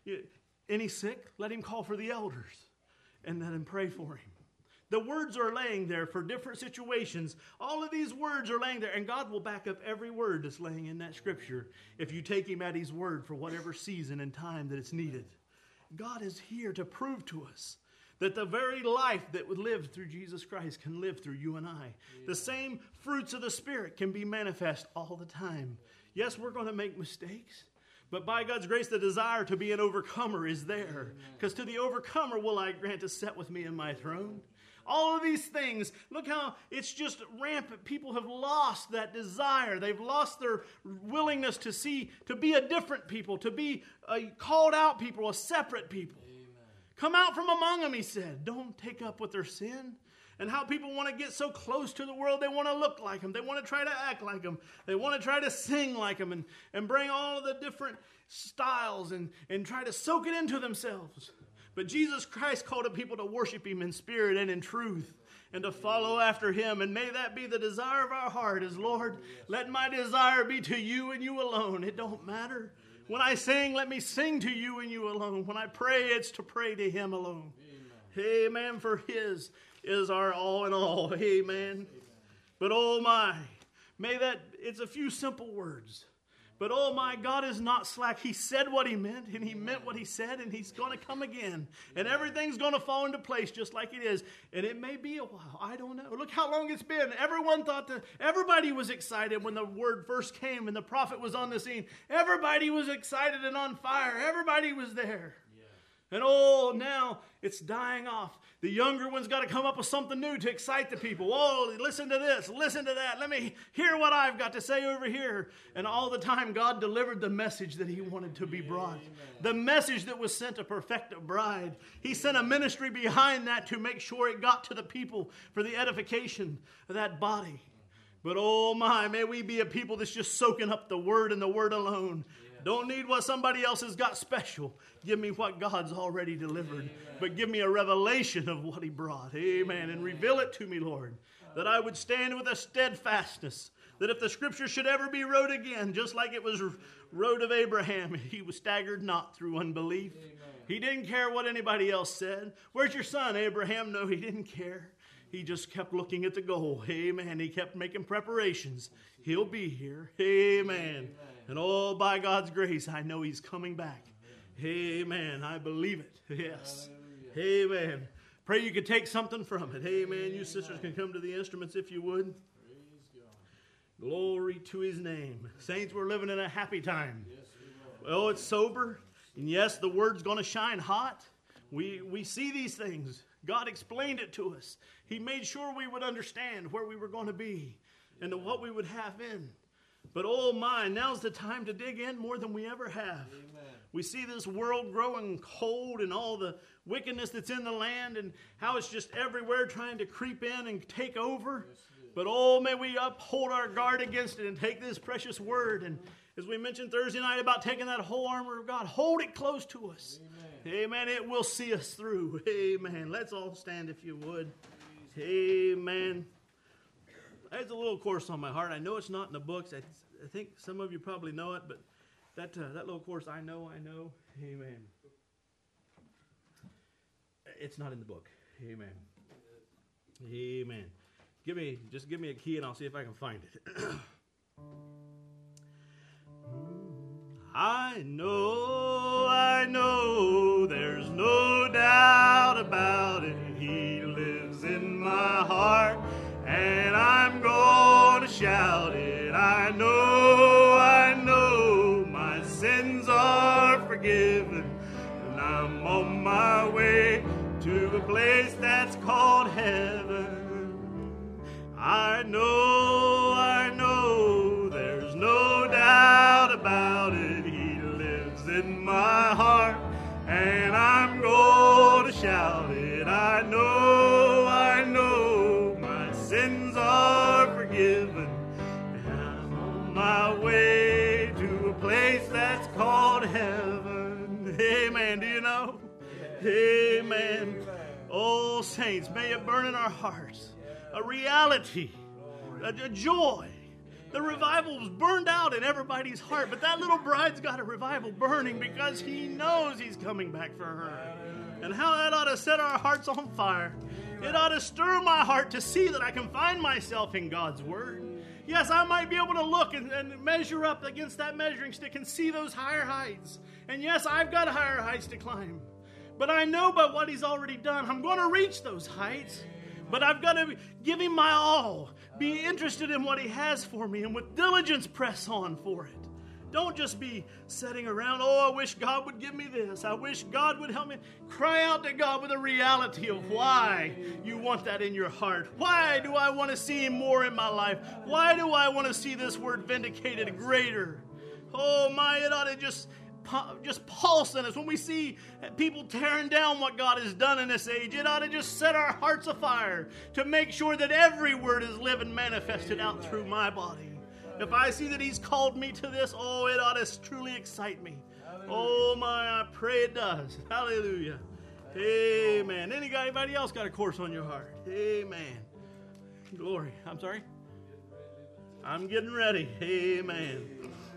Any sick, let him call for the elders and let him pray for him. The words are laying there for different situations. All of these words are laying there, and God will back up every word that's laying in that scripture if you take him at his word for whatever season and time that it's needed. God is here to prove to us that the very life that was lived through Jesus Christ can live through you and I. Yeah. The same fruits of the Spirit can be manifest all the time. Yes, we're going to make mistakes, but by God's grace, the desire to be an overcomer is there. Because to the overcomer will I grant to sit with me in my throne. All of these things, look how it's just rampant. People have lost that desire. They've lost their willingness to be a different people, to be a called out people, a separate people. Amen. Come out from among them, he said. Don't take up with their sin. And how people want to get so close to the world, they want to look like them. They want to try to act like them. They want to try to sing like them and bring all of the different styles and try to soak it into themselves. But Jesus Christ called a people to worship him in spirit and in truth and to follow after him. And may that be the desire of our heart is, Lord, let my desire be to you and you alone. It don't matter. When I sing, let me sing to you and you alone. When I pray, it's to pray to him alone. Amen. For his is our all in all. Amen. But oh my, it's a few simple words. But oh my, God is not slack. He said what he meant, and he meant what he said, and he's going to come again. And everything's going to fall into place just like it is. And it may be a while. I don't know. Look how long it's been. Everybody was excited when the word first came and the prophet was on the scene. Everybody was excited and on fire. Everybody was there. And oh, now it's dying off. The younger one's got to come up with something new to excite the people. Oh, listen to this, listen to that. Let me hear what I've got to say over here. And all the time, God delivered the message that he wanted to be brought. The message that was sent to perfect a bride. He sent a ministry behind that to make sure it got to the people for the edification of that body. But oh my, may we be a people that's just soaking up the word and the word alone. Don't need what somebody else has got special. Give me what God's already delivered. Amen. But give me a revelation of what he brought. Amen. And reveal it to me, Lord, that I would stand with a steadfastness, that if the scripture should ever be wrote again, just like it was wrote of Abraham, he was staggered not through unbelief. Amen. He didn't care what anybody else said. Where's your son, Abraham? No, he didn't care. He just kept looking at the goal. Amen. He kept making preparations. He'll be here. Amen. Amen. And oh, by God's grace, I know he's coming back. Amen. I believe it. Yes. Hallelujah. Amen. Pray you could take something from it. Amen. You sisters can come to the instruments if you would. Praise God. Glory to his name. Saints, we're living in a happy time. Yes, well, it's sober. And yes, the word's going to shine hot. We see these things. God explained it to us. He made sure we would understand where we were going to be and to what we would have in. But oh my, now's the time to dig in more than we ever have. Amen. We see this world growing cold and all the wickedness that's in the land and how it's just everywhere trying to creep in and take over. Yes, but oh, may we uphold our guard against it and take this precious word. And as we mentioned Thursday night about taking that whole armor of God, hold it close to us. Amen. Amen. It will see us through. Amen. Let's all stand if you would. Amen. There's a little course on my heart. I know it's not in the books. I think some of you probably know it, but that little course, I know. Amen. It's not in the book. Amen. Amen. Give me a key and I'll see if I can find it. I know, there's no doubt about it. He lives in my heart, and I'm going to shout it. I know, my sins are forgiven, and I'm on my way to a place that's called heaven. I know, there's no doubt about it. He lives in my heart, and I'm going to shout it. I know, my sins are forgiven, and I'm on my way to a place that's called heaven. Amen. Do you know? Amen. Oh, saints, may it burn in our hearts. A reality, a joy. The revival was burned out in everybody's heart, but that little bride's got a revival burning because he knows he's coming back for her. And how that ought to set our hearts on fire. It ought to stir my heart to see that I can find myself in God's Word. Yes, I might be able to look and measure up against that measuring stick and see those higher heights. And yes, I've got higher heights to climb. But I know by what he's already done, I'm going to reach those heights. But I've got to give him my all, be interested in what he has for me, and with diligence press on for it. Don't just be sitting around, oh, I wish God would give me this. I wish God would help me. Cry out to God with a reality of why you want that in your heart. Why do I want to see him more in my life? Why do I want to see this word vindicated greater? Oh, my, it ought to just pulse in us when we see people tearing down what God has done in this age. It ought to just set our hearts afire to make sure that every word is living manifested out through my body. If I see that he's called me to this, oh, it ought to truly excite me. Oh, my, I pray it does. Hallelujah. Amen. Anybody else got a course on your heart? Amen. Glory. I'm sorry? I'm getting ready. Amen.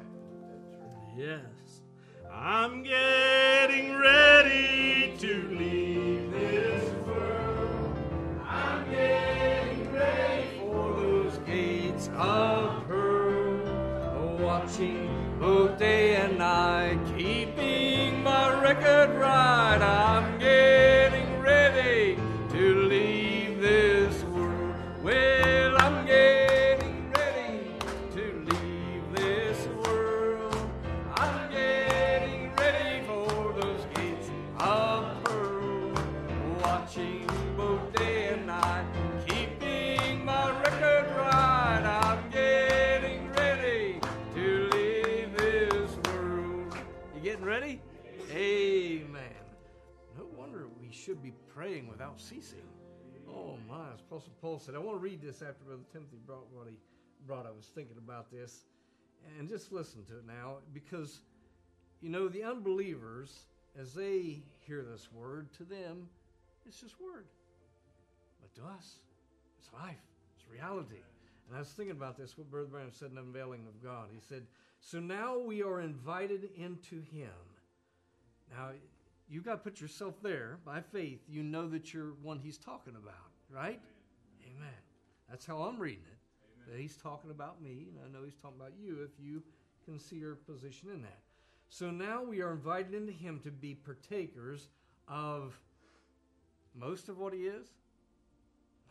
Yes. I'm getting ready to leave this world. I'm getting ready for those gates of pearl. Watching both day and night, keeping my record right. I'm getting ready to leave this world. Well, I'm getting ready to leave this world. I'm getting ready for those gates of pearl. Watching both day and night, keeping my record right. I'm getting ready to leave this world. You getting ready? Amen. No wonder we should be praying without ceasing. Oh my, as Apostle Paul said, I want to read this after Brother Timothy brought what he brought. I was thinking about this. And just listen to it now, because, you know, the unbelievers, as they hear this word, to them, it's just word. But to us, it's life. It's reality. And I was thinking about this, what Brother Branham said in the Unveiling of God. He said, so now we are invited into him. Now, you've got to put yourself there. By faith, you know that you're one he's talking about, right? Amen. That's how I'm reading it. Amen. That he's talking about me, and I know he's talking about you if you can see your position in that. So now we are invited into him to be partakers of most of what he is? No.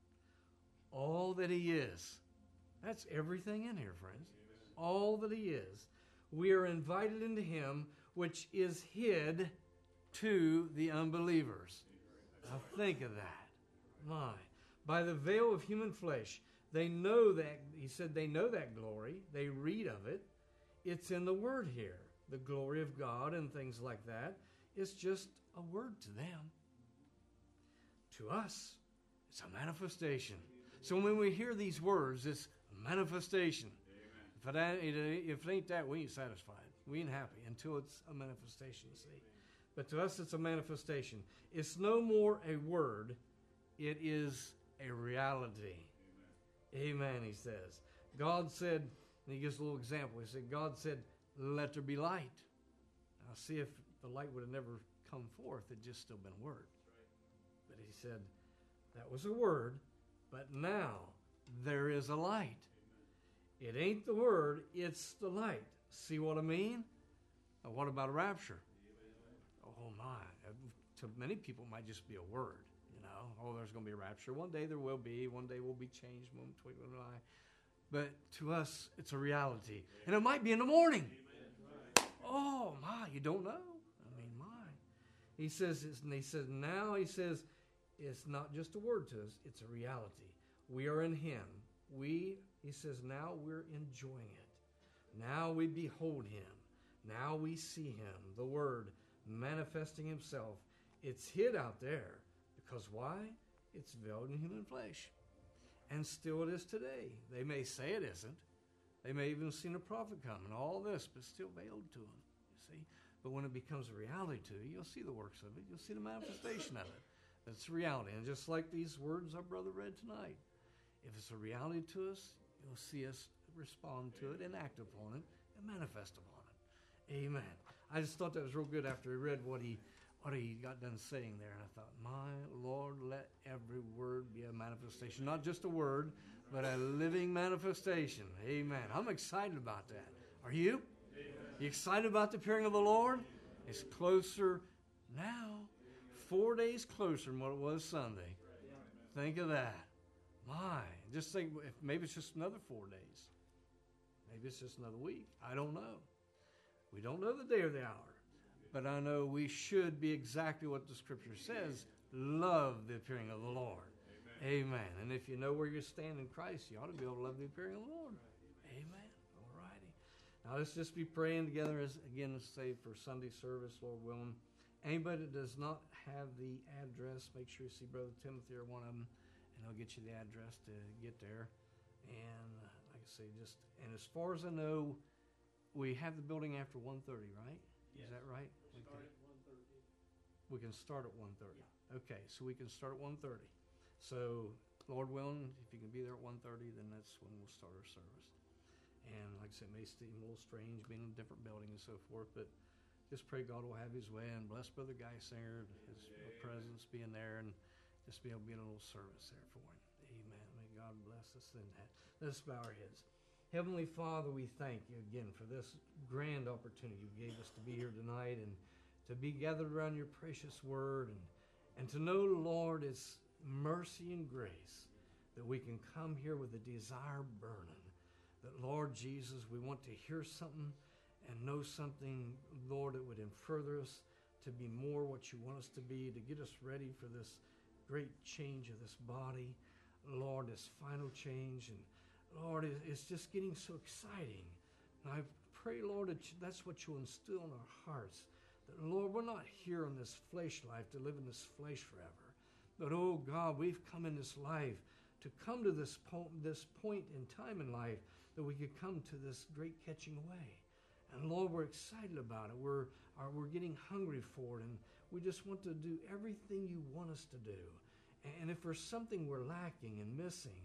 All that he is. That's everything in here, friends. All that he is. We are invited into him, which is hid to the unbelievers. Now think of that. My. By the veil of human flesh, they know that, he said they know that glory. They read of it. It's in the word here. The glory of God and things like that. It's just a word to them. To us, it's a manifestation. So when we hear these words, it's a manifestation. If it ain't that, we ain't satisfied. We ain't happy until it's a manifestation, see. But to us, it's a manifestation. It's no more a word. It is a reality. Amen, he says. God said, and he gives a little example. He said, God said, let there be light. Now, see, if the light would have never come forth, it'd just still been a word. But he said, that was a word, but now there is a light. It ain't the word, it's the light. See what I mean? Now, what about a rapture? Oh, my. To many people, it might just be a word. You know, oh, there's going to be a rapture. One day there will be. One day we'll be changed. But to us, it's a reality. And it might be in the morning. Oh, my, you don't know. I mean, my. He says, now he says, it's not just a word to us. It's a reality. We are in him. He says, now we're enjoying it. Now we behold him. Now we see him. The word manifesting himself. It's hid out there. Because why? It's veiled in human flesh. And still it is today. They may say it isn't. They may even have seen a prophet come and all this, but still veiled to them. You see? But when it becomes a reality to you, you'll see the works of it. You'll see the manifestation of it. That's reality. And just like these words our brother read tonight, if it's a reality to us, you'll see us respond to it and act upon it and manifest upon it. Amen. I just thought that was real good after he read what he got done saying there. And I thought, my Lord, let every word be a manifestation. Not just a word, but a living manifestation. Amen. I'm excited about that. Are you? You excited about the appearing of the Lord? It's closer now. 4 days closer than what it was Sunday. Think of that. My, just think, if maybe it's just another 4 days. Maybe it's just another week. I don't know. We don't know the day or the hour. But I know we should be exactly what the Scripture says. Love the appearing of the Lord. Amen. And if you know where you stand in Christ, you ought to be able to love the appearing of the Lord. Amen. All righty. Now let's just be praying together, as again, say for Sunday service, Lord willing. Anybody that does not have the address, make sure you see Brother Timothy or one of them, and he'll get you the address to get there. And like I say, and as far as I know, we have the building after 1:30, right? Yes. Is that right? We can start at 1:30. Okay, so we can start at 1:30. So, Lord willing, if you can be there at 1:30, then that's when we'll start our service. And like I said, it may seem a little strange being in a different building and so forth, but just pray God will have his way, and bless Brother Geisinger, his presence being there, and just be able to be in a little service there for him. Amen. May God bless us in that. Let's bow our heads. Heavenly Father, we thank you again for this grand opportunity you gave us to be here tonight and to be gathered around your precious word, and to know, Lord, it's mercy and grace that we can come here with a desire burning. That, Lord Jesus, we want to hear something and know something, Lord, that would further us to be more what you want us to be, to get us ready for this great change of this body, Lord, this final change. And Lord, it's just getting so exciting. And I pray, Lord, that that's what you'll instill in our hearts. That, Lord, we're not here in this flesh life to live in this flesh forever. But, oh God, we've come in this life to come to this point in time in life that we could come to this great catching away. And Lord, we're excited about it. We're getting hungry for it, and we just want to do everything you want us to do. And if there's something we're lacking and missing,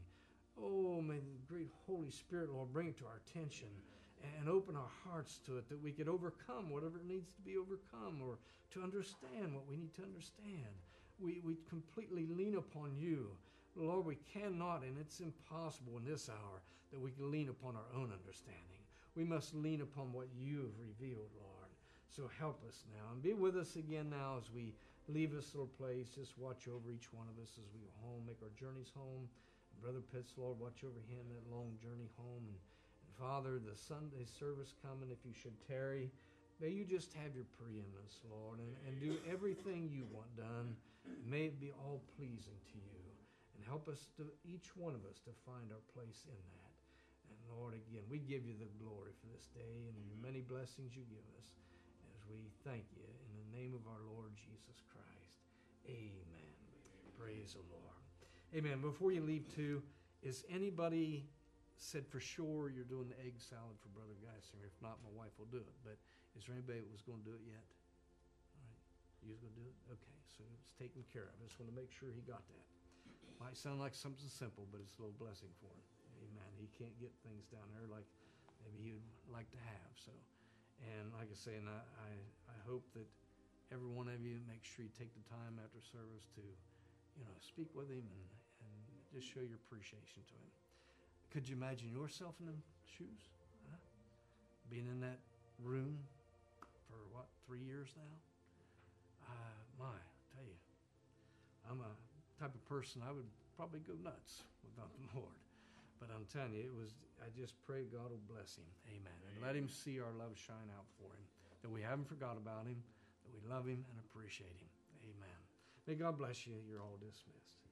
oh, may the great Holy Spirit, Lord, bring it to our attention and open our hearts to it, that we could overcome whatever needs to be overcome, or to understand what we need to understand. We completely lean upon you. Lord, we cannot, and it's impossible in this hour, that we can lean upon our own understanding. We must lean upon what you have revealed, Lord. So help us now, and be with us again now as we leave this little place. Just watch over each one of us as we go home, make our journeys home. Brother Pitts, Lord, watch over him that long journey home. And Father, the Sunday service coming, if you should tarry, may you just have your preeminence, Lord, and do everything you want done. May it be all pleasing to you. And help us, each one of us, to find our place in that. And Lord, again, we give you the glory for this day and the many blessings you give us, as we thank you in the name of our Lord Jesus Christ. Amen. Praise the Lord. Amen. Before you leave too, is anybody said for sure you're doing the egg salad for Brother Geisinger? If not, my wife will do it. But is there anybody that was going to do it yet? All right. You was going to do it? Okay. So it's taken care of. I just want to make sure he got that. Might sound like something simple, but it's a little blessing for him. Amen. He can't get things down there like maybe he'd like to have. So, and like I say, and I hope that every one of you make sure you take the time after service to, speak with him and just show your appreciation to him. Could you imagine yourself in them shoes? Huh? Being in that room for 3 years now? I tell you, I'm a type of person, I would probably go nuts without the Lord. But I'm telling you, I just pray God will bless him. Amen. And let him see our love shine out for him. That we haven't forgot about him, that we love him and appreciate him. Amen. May God bless you. You're all dismissed.